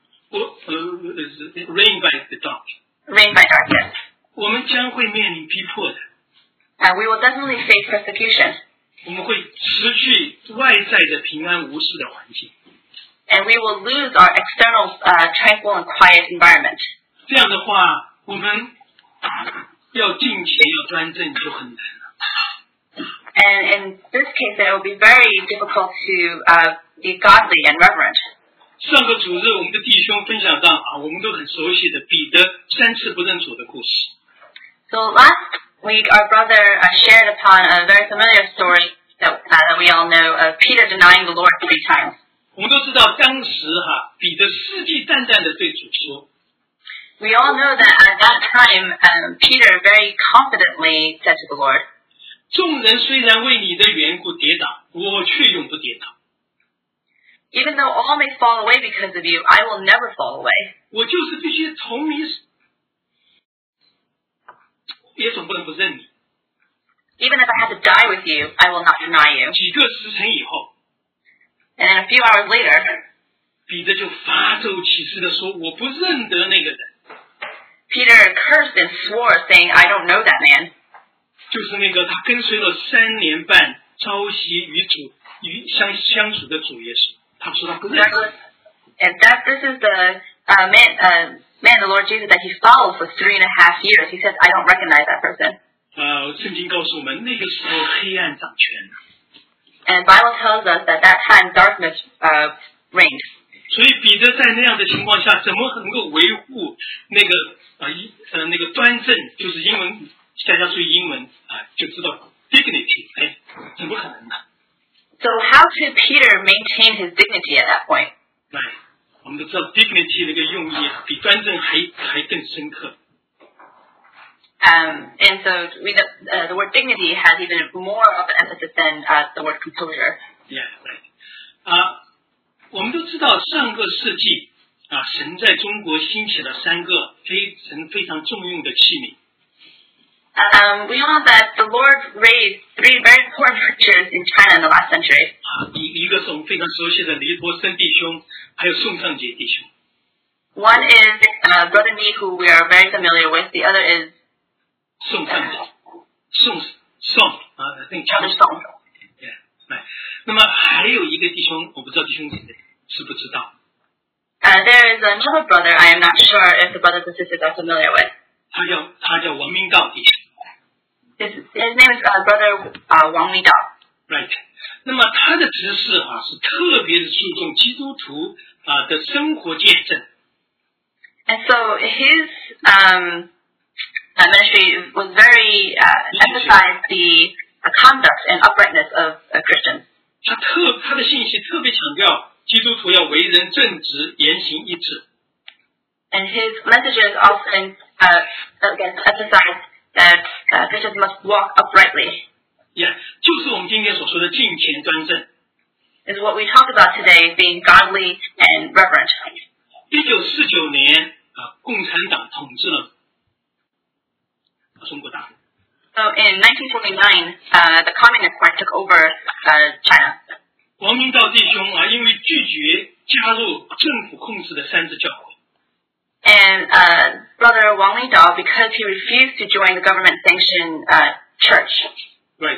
Reign by the dark.
Reign by dark, yes.
我们将会面临逼迫的。
We will definitely face persecution.
我们会失去外在的平安无事的环境。
And we will lose our external tranquil and quiet environment.
这样的话，我们要敬虔要端正就很难了。
And in this case, it will be very difficult to be godly and reverent.
上个主日，我们的弟兄分享到我们都很熟悉的彼得3次不认主的故事。
So last week, our brother shared upon a very familiar story that we all know of Peter denying the Lord 3 times.
我们都知道，当时彼得世纪淡淡的对主说
We all know that at that time, Peter very confidently said to the Lord,
众人虽然为你的缘故跌倒，我却永不跌倒。
Even though all may fall away because of you, I will never fall away.
我就是必须同你死，也总不能不认你。
Even if I had to die with you, I will not deny you.
几个时辰以后，
And then a few hours later,
彼得就发咒起誓的说：“我不认得那个人。”
Peter cursed and swore, saying, I don't know that man.
就是那个他跟随了3年半朝夕与相处的主耶稣。他说他不认识。
And this is the man, the Lord Jesus, that he followed for 3.5 years. He says, I don't recognize that person.
圣经告诉我们，那个时候黑暗掌权。
And the Bible tells us that that time darkness reigned.
所以彼得在那样的情况下，怎么能够维护那个端正？就是英文，大家注意英文就知道 dignity， 怎么可能呢？
So how could Peter maintain his dignity at that point?
我们都知道 dignity 那个用意比端正还更深刻。
And so the word dignity has even more of an emphasis than the word composure.
Yeah, right. 我们都知道上个世纪神在中国兴起了3个神非常重用的器皿。
We know that the Lord raised 3 very important preachers in China in the last century.
一个是我们非常熟悉的黎陀生弟兄，还有宋尚杰弟兄。
One is Brother Ni, who we are very familiar with. The other is
宋尚杰，宋I think
Brother Song.
Yeah, right. 那么还有一个弟兄，我不知道弟兄姐妹知不知道。
There is another brother. I am not sure if the brothers and sisters are familiar with.
他叫王明道弟兄。
His name is Brother Wang Midao.
Right. 那么他的执事是特别的注重基督徒的生活见证。
And so his ministry was very emphasized the conduct and uprightness of Christians.
他的信息特别强调基督徒要为人正直，言行一致。
And his messages often again emphasize that Christians must walk uprightly.
Yeah, 就是我们今天所说的敬虔端正。
Is what we talk about today, being godly and reverent.
1949年共产党统治了中国大陆。
So in 1949, the Communist Party took over China.
王明道弟兄因为拒绝加入政府控制的三支教会。
And Brother Wang Lidao, because he refused to join the government-sanctioned church.
Right.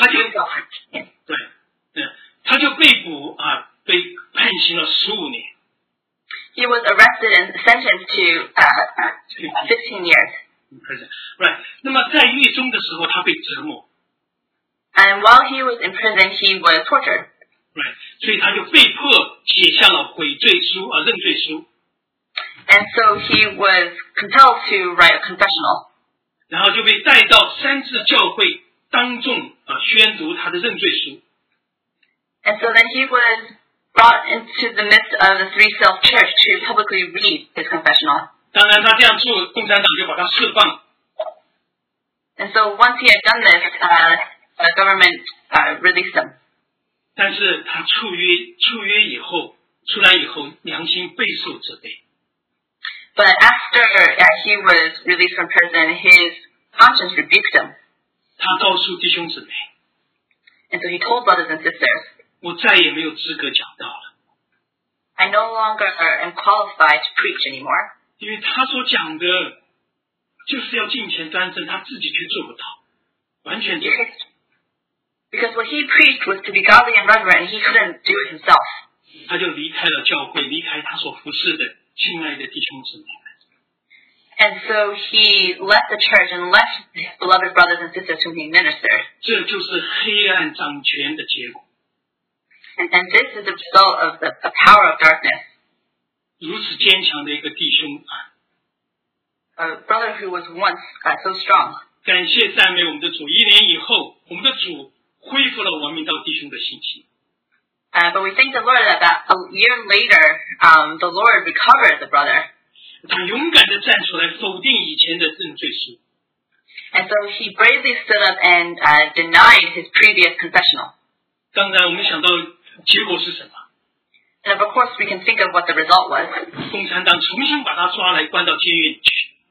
他就被捕被判刑了15年。
He was arrested and sentenced to 15 years.
Right. 那么在狱中的时候，他被折磨。
And while he was in prison, he was tortured.
Right. 所以他就被迫写下了悔罪书认罪书。
And so he was compelled to write a confessional.
然后就被带到三自教会当众宣读他的认罪书。
And so then he was brought into the midst of the Three Self Church to publicly read his confessional.
当然他这样做，共产党就把他释放。
And so once he had done this, the government released him.
但是他出约以后，出来以后，良心备受责备。
But after he was released from prison, his conscience rebuked him.
他告诉弟兄姊妹
And so he told brothers and sisters,
我再也没有资格讲道了，
I no longer am qualified to preach anymore.
因为他所讲的就是要敬虔端正，他自己却做不到，完全做不到。
Because what he preached was to be godly and reverent, and he couldn't do it himself.
他就离开了教会，离开他所服侍的亲爱的弟兄姊妹们。
And so he left the church and left his beloved brothers and sisters whom he ministered.
这就是黑暗掌权的结果。
And this is the result of the power of darkness.
如此坚强的一个弟兄
A brother who was once so strong.
感谢赞美我们的主。1年以后，我们的主恢复了王明道弟兄的信心。
But we thank the Lord that a year later, the Lord recovered the brother.
他勇敢地站出来否定以前的认罪书。
And so he bravely stood up and denied his previous confessional.
当然，我们想到结果是什么？
And of course, we can think of what the result was.
共产党重新把他抓来关到监狱里去。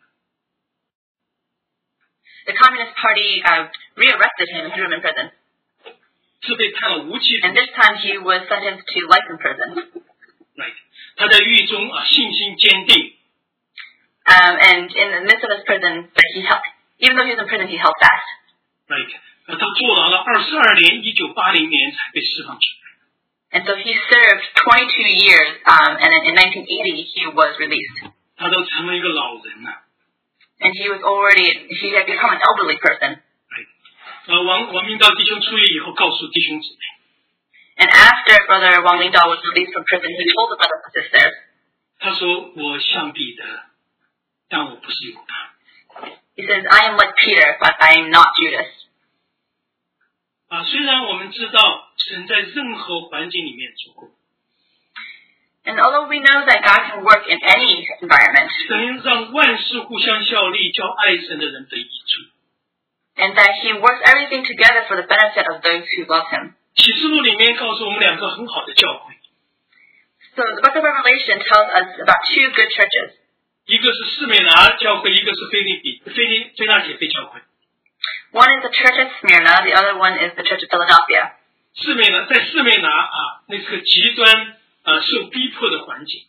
The Communist Party rearrested him and threw him in prison.
是被判了无期徒
And this time he was sentenced to life in prison.
Right. 他在狱中信心坚定。
And in the midst of his prison, even though he was in prison, he held fast.
Right. 他坐牢了22年，1980年才被释放出来。
And so he served 22 years, and in 1980 he was released.
他都成了一个老人了。
And he had become an elderly person.
Right. 王明道弟兄出狱以后，告诉弟兄姊妹。
And after Brother Wang Lingdao was released from prison, he told the brothers and sisters,
他说：“我像彼得，但我不是犹大。”
he says, I am like Peter, but I am not Judas.
虽然我们知道神在任何环境里面做过，
And although we know that God can work in any environment,
神让万事互相效力，叫爱神的人得益处。
and that he works everything together for the benefit of those who love him.
启示录里面告诉我们2个很好的教会，
So the book of Revelation tells us about 2 good churches.
一个是士美拿教会，一个是菲拉铁非教会。
One is the church at Smyrna, the other one is the church of Philadelphia.
士美拿那是个极端受逼迫的环境。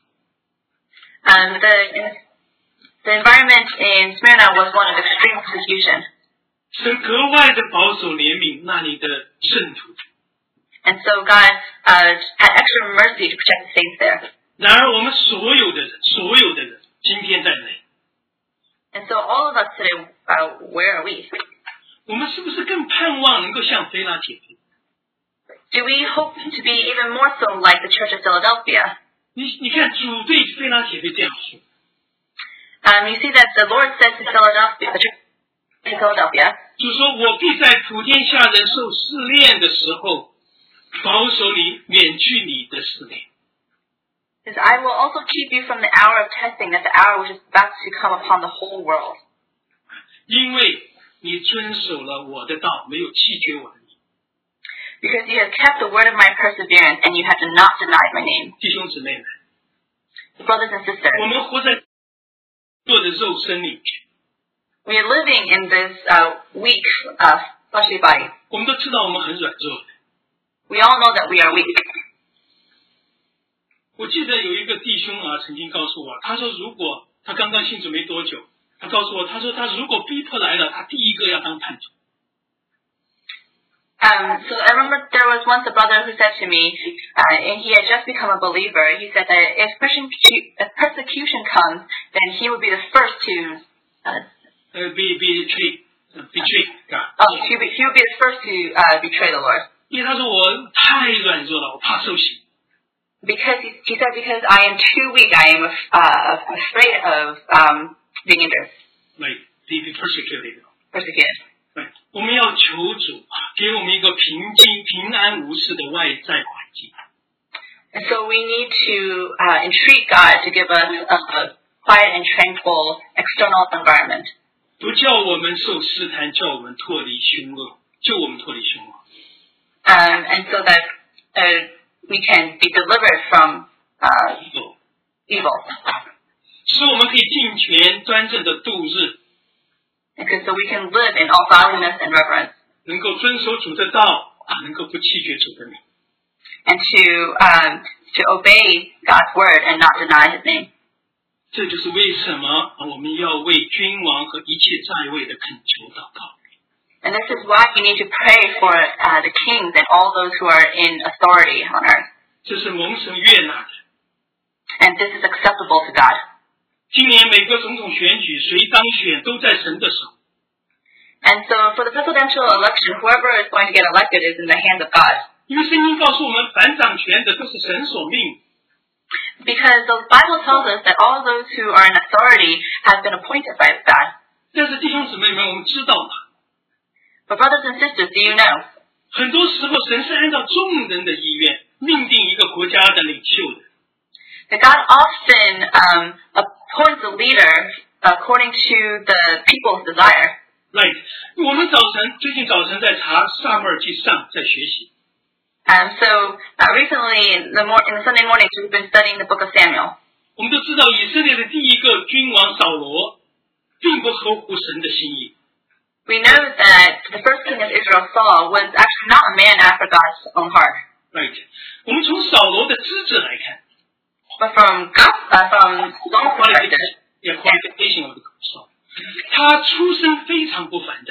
The environment in Smyrna was one of extreme persecution.
神格外的保守怜悯那里的圣徒。
And so God had extra mercy to protect the saints there.
然而我们所有的人，今天在内，
And so all of us today, where are we?
我们是不是更盼望能够像菲拉铁非？
Do we hope to be even more so like the church of Philadelphia?
你看主对菲拉铁非这样说，
You see that the Lord said to Philadelphia, the church in Philadelphia,
就说我必在普天下人受试炼的时候，保守你，免去你的试炼。
says, I will also keep you from the hour of testing, that the hour which is about to come upon the whole world.
因为你遵守了我的道，没有弃绝我的名。
Because you have kept the word of my perseverance, and you have not denied my name.
弟兄姊妹们，
Brothers and
我
sisters,
们活在弱的肉身里面，
we are living in this weak fleshly body.
我们都知道我们很软弱的。
We all know that we are weak.
我记得有一个弟兄曾经告诉我，他说如果他刚刚信主没多久，他告诉我，他说他如果逼迫来了，他第一个要当叛徒。
So I remember there was once a brother who said to me, and he had just become a believer, he said that if persecution comes, then he would be the first to
betray
he would be the first to betray the Lord.
因为他说我太软弱了，我怕受刑。
Because he said, because I am too weak, I am afraid of being injured.
Right. be persecuted.
persecuted.
对，我们要求主给我们一个平静、平安无事的外在环境。
And so we need to entreat God to give us a quiet and tranquil external environment.
不叫我们受试探，叫我们脱离凶恶，救我们脱离凶恶。
And so that we can be delivered from evil.
使我们可以尽全端正的度日。
And so we can live in all godliness and reverence.
能够遵守主的道能够不弃绝主的名。
And to obey God's word and not deny His name.
这就是为什么我们要为君王和一切在位的恳求祷告。
And this is why we need to pray for the kings and all those who are in authority on earth.
这是蒙神悦纳的。
And this is acceptable to God.
今年美国总统选举谁当选都在神的手。
And so for the presidential election, whoever is going to get elected is in the hands of God.
因为圣经告诉我们，凡掌权的都是神所命。
Because the Bible tells us that all those who are in authority have been appointed by God.
但是弟兄姊妹们，我们知道吗？
But brothers and sisters, do you know?
很多时候神是按照众人的意愿命定一个国家的领袖的。
That God often appoints a leader according to the people's desire.
Right， 我们最近早晨在查撒母耳记上，在学习。
So recently in the Sunday mornings we've been studying the book of Samuel.
我们都知道以色列的第一个君王扫罗，并不合乎神的心意。
We know that the first king of Israel, Saul, was actually not a man after God's own heart.
Right， 我们从扫罗的资质来看。
But from Saul's
qualification of the Saul， 他出身非常不凡的。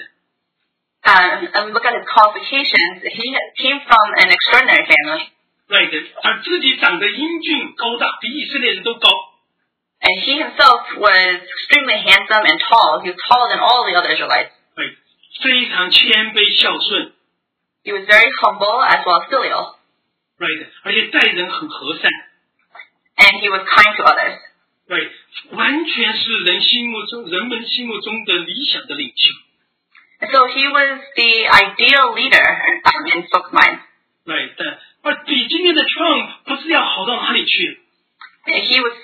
And look at his qualifications. He came from an extraordinary family.
Right， 他自己长得英俊高大，比以色列人都高。
And he himself was extremely handsome and tall. He was taller than all the other Israelites.
Right， 非常谦卑孝顺。
He was very humble as well as filial.
Right， 而且待人很和善。
And he was kind to others.
Right， 完全是人们心目中的理想的领袖。
So he was the ideal leader in folks' minds.
Right， 而比今天的 Trump 不知要好到哪里去。
He was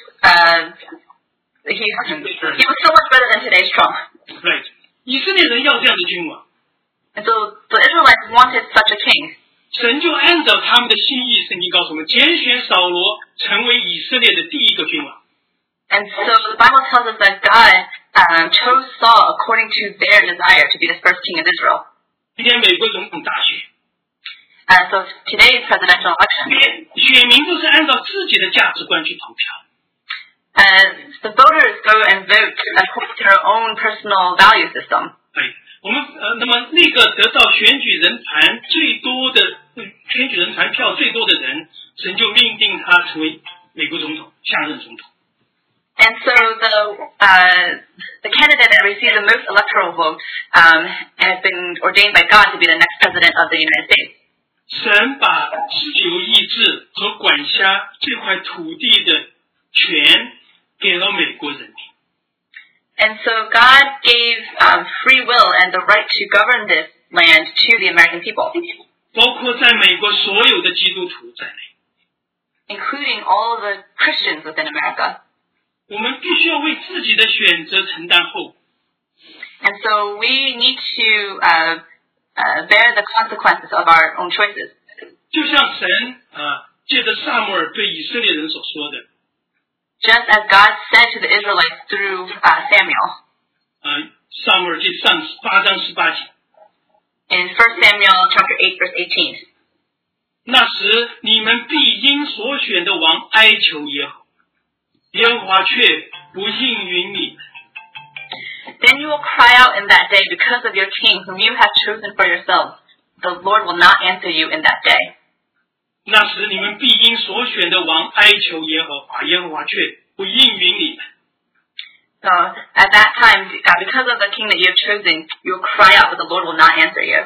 so much better than today's Trump.
Right， 以色列人要这样的君王。
And so the Israelites wanted such a king.
神就按照他们的心意，圣经告诉我们，拣选扫罗成为以色列的第一个君王。
And so the Bible tells us that God chose Saul according to their desire to be the first king of Israel.
今天美国总统大选。
So today's presidential election.
选民都是按照自己的价值观去投票。
The voters go and vote according to their own personal value system.
对，我们那么那个得到选举人团票最多的人，神就命定他成为美国总统，下任总统。
And so the candidate that received the most electoral votes has been ordained by God to be the next president of the United States.
神把自由意志和管辖这块土地的权给了美国人民。
And so God gave free will and the right to govern this land to the American people.
包括在美国所有的基督徒在内。
Including all the Christians within America.
我们必须要为自己的选择承担后果。
And so we need to bear the consequences of our own choices.
就像神借着撒母耳对以色列人所说的。
Just as God said to the Israelites through Samuel.
撒母耳记上8章18节。
In 1 Samuel chapter 8 verse 18.
那时你们必因所选的王哀求耶和华，耶和华却不应允你们。
Then you will cry out in that day because of your king whom you have chosen for yourselves. The Lord will not answer you in that day.
那时你们必因所选的王哀求耶和华，耶和华却不应允你们。
So at that time, because of the king that you have chosen, you will cry out, but the Lord will not answer you.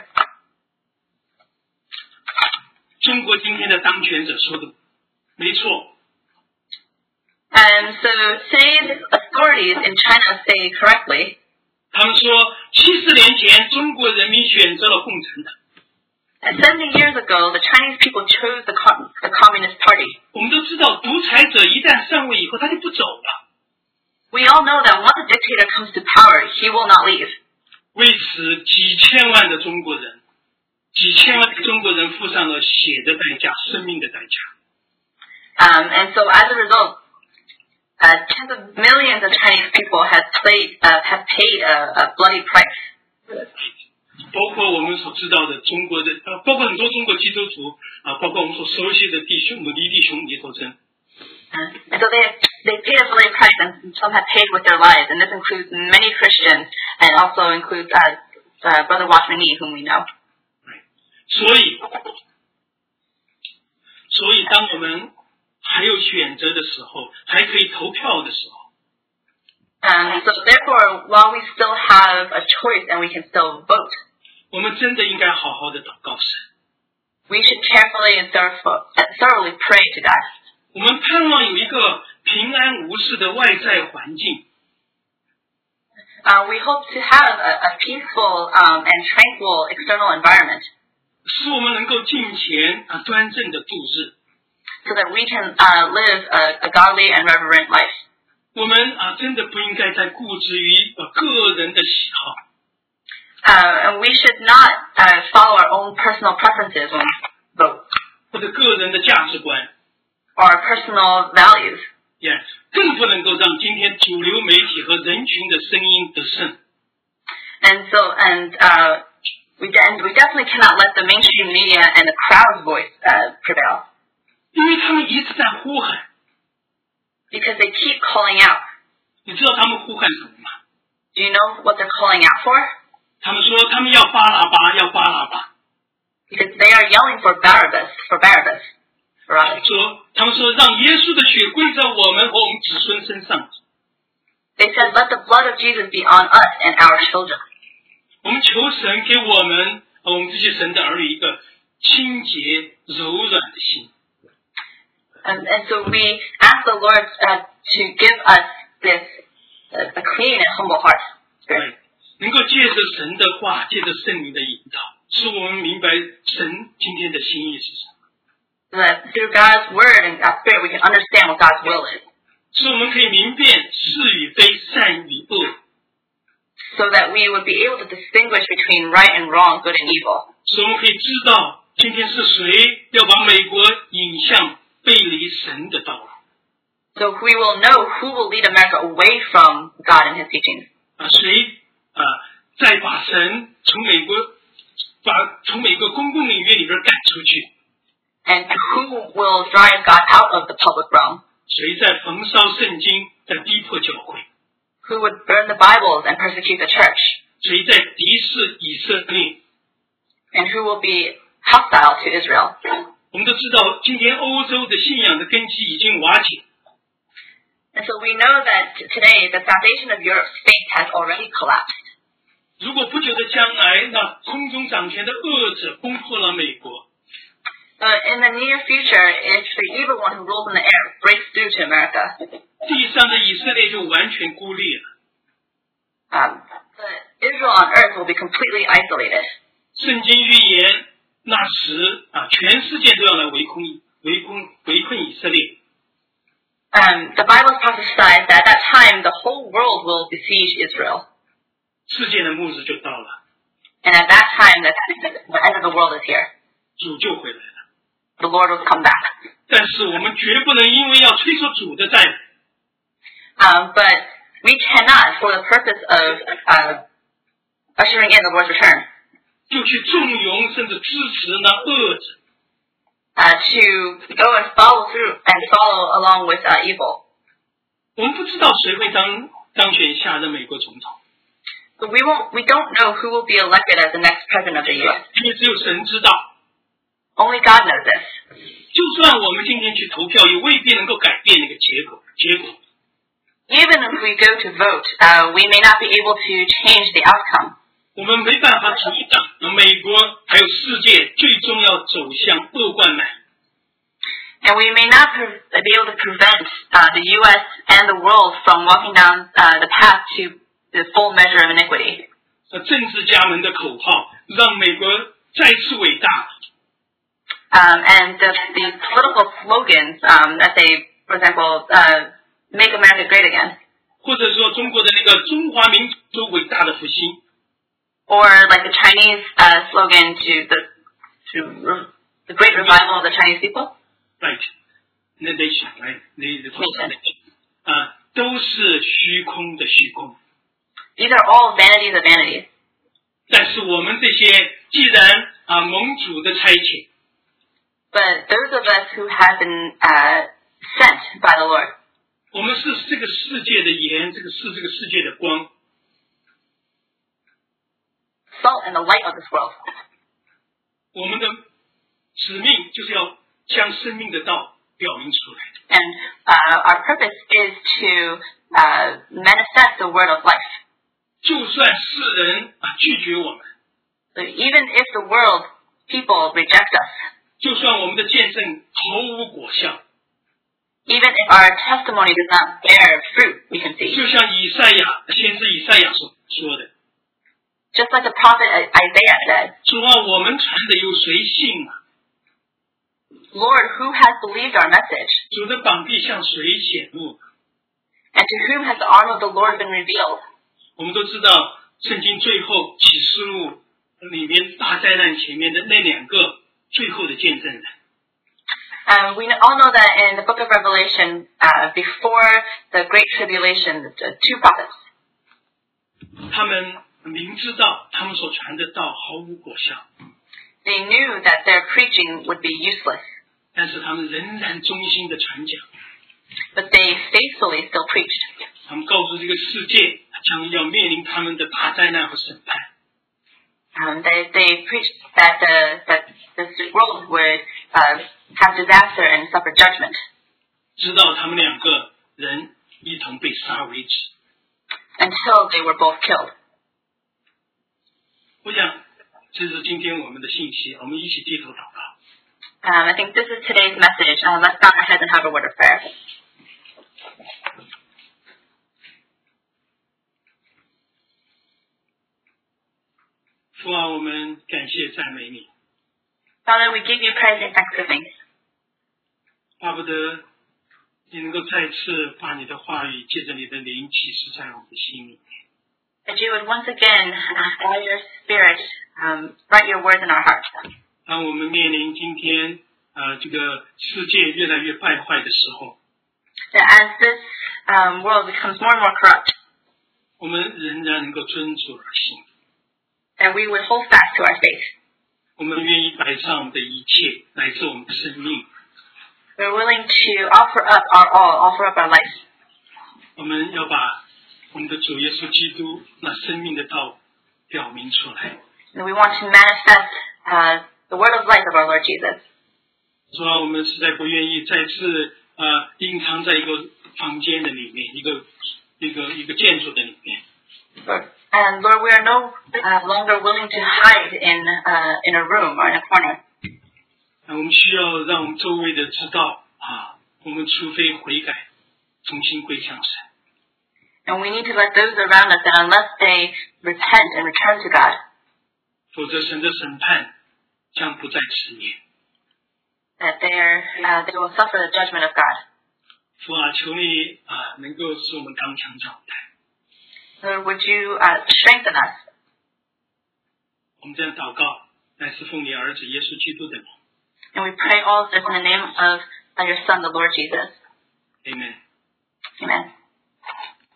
中国今天的当权者说的没错。
And so today's authorities in China say correctly.
他们说70年前中国人民选择了共产党。
70 years ago, the Chinese people chose the Communist Party.
我们都知道，独裁者一旦上位以后，他就不走了。
We all know that once a dictator comes to power, he will not leave.
为此，几千万的中国人付上了血的代价、生命的代价。
And so as a result, tens of millions of Chinese people have paid a bloody price.
包括我们所知道的中国的，包括很多中国基督徒包括我们所熟悉的弟兄，李弟兄也都真。
And so they paid a bloody price, and some have paid with their lives, and this includes many Christians, and also includes Brother Watchman Nee, whom we know.
所以当我们还有选择的时候，还可以投票的时候。
So therefore, while we still have a choice and we can still vote,
我们真的应该好好的祷告神。
We should carefully and thoroughly pray to God.
我们盼望有一个平安无事的外在环境。
We hope to have a peaceful and tranquil external environment.
使我们能够敬虔端正的度日。
So that we can live a godly and reverent life.
我们真的不应该再固执于个人的喜好。
And we should not follow our own personal preferences when we vote.
或者个人的价值观。
Or our personal values.
Yeah, 更不能够让今天主流媒体和人群的声音得胜。
And we definitely cannot let the mainstream media and the crowd's voice prevail.
因为他们一直在呼喊。
Because they keep calling out.
你知道他们呼喊什么吗？
Do you know what they're calling out for?
他们说他们要发喇叭，要发喇叭。
Because they are yelling for Barabbas. Right.
他们说让耶稣的血归在我们和我们子孙身上。
They said, let the blood of Jesus be on us and our children.
我们求神给我们这些神的儿女一个清洁柔软的心。
And so we ask the Lord to give us this a clean and humble heart.
对，能够借着神的话，借着圣灵的引导，使我们明白神今天的心意是什么。
So that through God's word and God's spirit, we can understand what God's will is.
使我们可以明辨是与非、善与恶。
So that we would be able to distinguish between right and wrong, good and evil.
使我们可以知道今天是谁要把美国引向背离神的道路。
So we will know who will lead America away from God and His teachings.
谁再把神从美国公共领域里边赶出去。
And who will drive God out of the public realm?
谁在焚烧圣经，在逼迫教会
Who would burn the Bibles and persecute the church?
谁在敌视以色列
And who will be hostile to Israel?
我们都知道今天欧洲的信仰的根基已经瓦解
And so we know that today the foundation of Europe's faith has already collapsed.
如果不久的将来那空中掌权的恶者攻破了美国
In the near future, if the evil one who rules in the air breaks through to America,
地上的以色列就完全孤立了
Israel on earth will be completely isolated.
圣经预言那时全世界都要来围困以色列
The Bible prophesies that at that time the whole world will besiege Israel.
世界的末日就到了
And at that time, the end of the world is here.
主就回来了
The Lord will come back.
但是我们绝不能因为要催促主的再来
But we cannot, for the purpose of ushering in the Lord's return,
就去纵容甚至支持那恶者
to go and follow along with evil.
我们不知道谁会当选下任美国总统
But we don't know who will be elected as the next president of the U.S.
因为只有神知道
Only God knows this.
就算我们今天去投票也未必能够改变那个结果
Even if we go to vote, we may not be able to change the outcome.
我们没办法阻挡美国还有世界最终要走向恶贯满盈
And we may not be able to prevent the U.S. and the world from walking down the path to the full measure of iniquity.
政治家们的口号让美国再次伟大。
And the political slogans that they, for example, make America great again.
或者说中国的那个中华民族伟大的复兴。
Or like the Chinese slogan to the great revival of the Chinese people.
Right. The nation, right? The 都是虚空的虚空。
These are all vanities of vanities.
但是我们这些既然蒙主的差遣。
But those of us who have been sent by the Lord.
我们是这个世界的盐，这个世界的光。
Salt and the light of this world.
我们的使命就是要将生命的道表明出来。
And our purpose is to manifest the word of life.
就算世人拒绝我们。
So even if the world people reject us.
就算我们的见证毫无果效。
Even if our testimony does not bear fruit, we can see.
就像先知以赛亚所说的。
Just like the prophet Isaiah said.
主啊，我们传的有谁信啊？
Lord, who has believed our message?
主的膀臂向谁显露？
And to whom has the arm of the Lord been revealed?
我们都知道，圣经最后启示录里面大灾难前面的那2个最后的见证人。
We all know that in the book of Revelation, before the Great Tribulation, the 2 prophets.
他们明知道他们所传的道毫无果效。
They knew that their preaching would be useless.
但是他们仍然忠心的传讲。
But they faithfully still preached.
他们告诉这个世界，将要面临他们的大灾难和审判。
They preached that this world would have disaster and suffer judgment.
直到他们2个人一同被杀为止。
Until they were both killed.
我想，这是今天我们的信息，我们一起低头祷告。
I think this is today's message. Let's bow our heads and have a word of prayer.
父啊，我们感谢赞美你。
Father, we give you praise and thanksgiving.
巴不得你能够再次把你的话语借着你的灵启示在我们的心里。
That you would once again, by your Spirit, write your words in our hearts.
当我们面临今天这个世界越来越败坏的时候，
That as this world becomes more and more corrupt,
我们仍然能够遵主而行。
that we would hold fast to our faith.
我们愿意摆上我们的一切，乃至我们的生命。
We're willing to offer up our all, offer up our life.
我们要把我们的主耶稣基督那生命的道表明出来。
And we want to manifest the word of life of our Lord Jesus.
说我们实在不愿意再次隐藏在一个房间的里面，一个建筑的里面。
And Lord, we are no longer willing to hide in a room or in a corner.
我们需要让我们周围的知道我们除非悔改，重新归向神。
And we need to let those around us that unless they repent and return to God,
否则神的审判将不再迟延。
that they will suffer the judgment of God.
主啊，求你能够使我们刚强壮胆。
Lord, would you strengthen us?
我们这样祷告，乃是奉你儿子耶稣基督的名。
And we pray all this in the name of your Son, the Lord Jesus.
Amen.
Amen.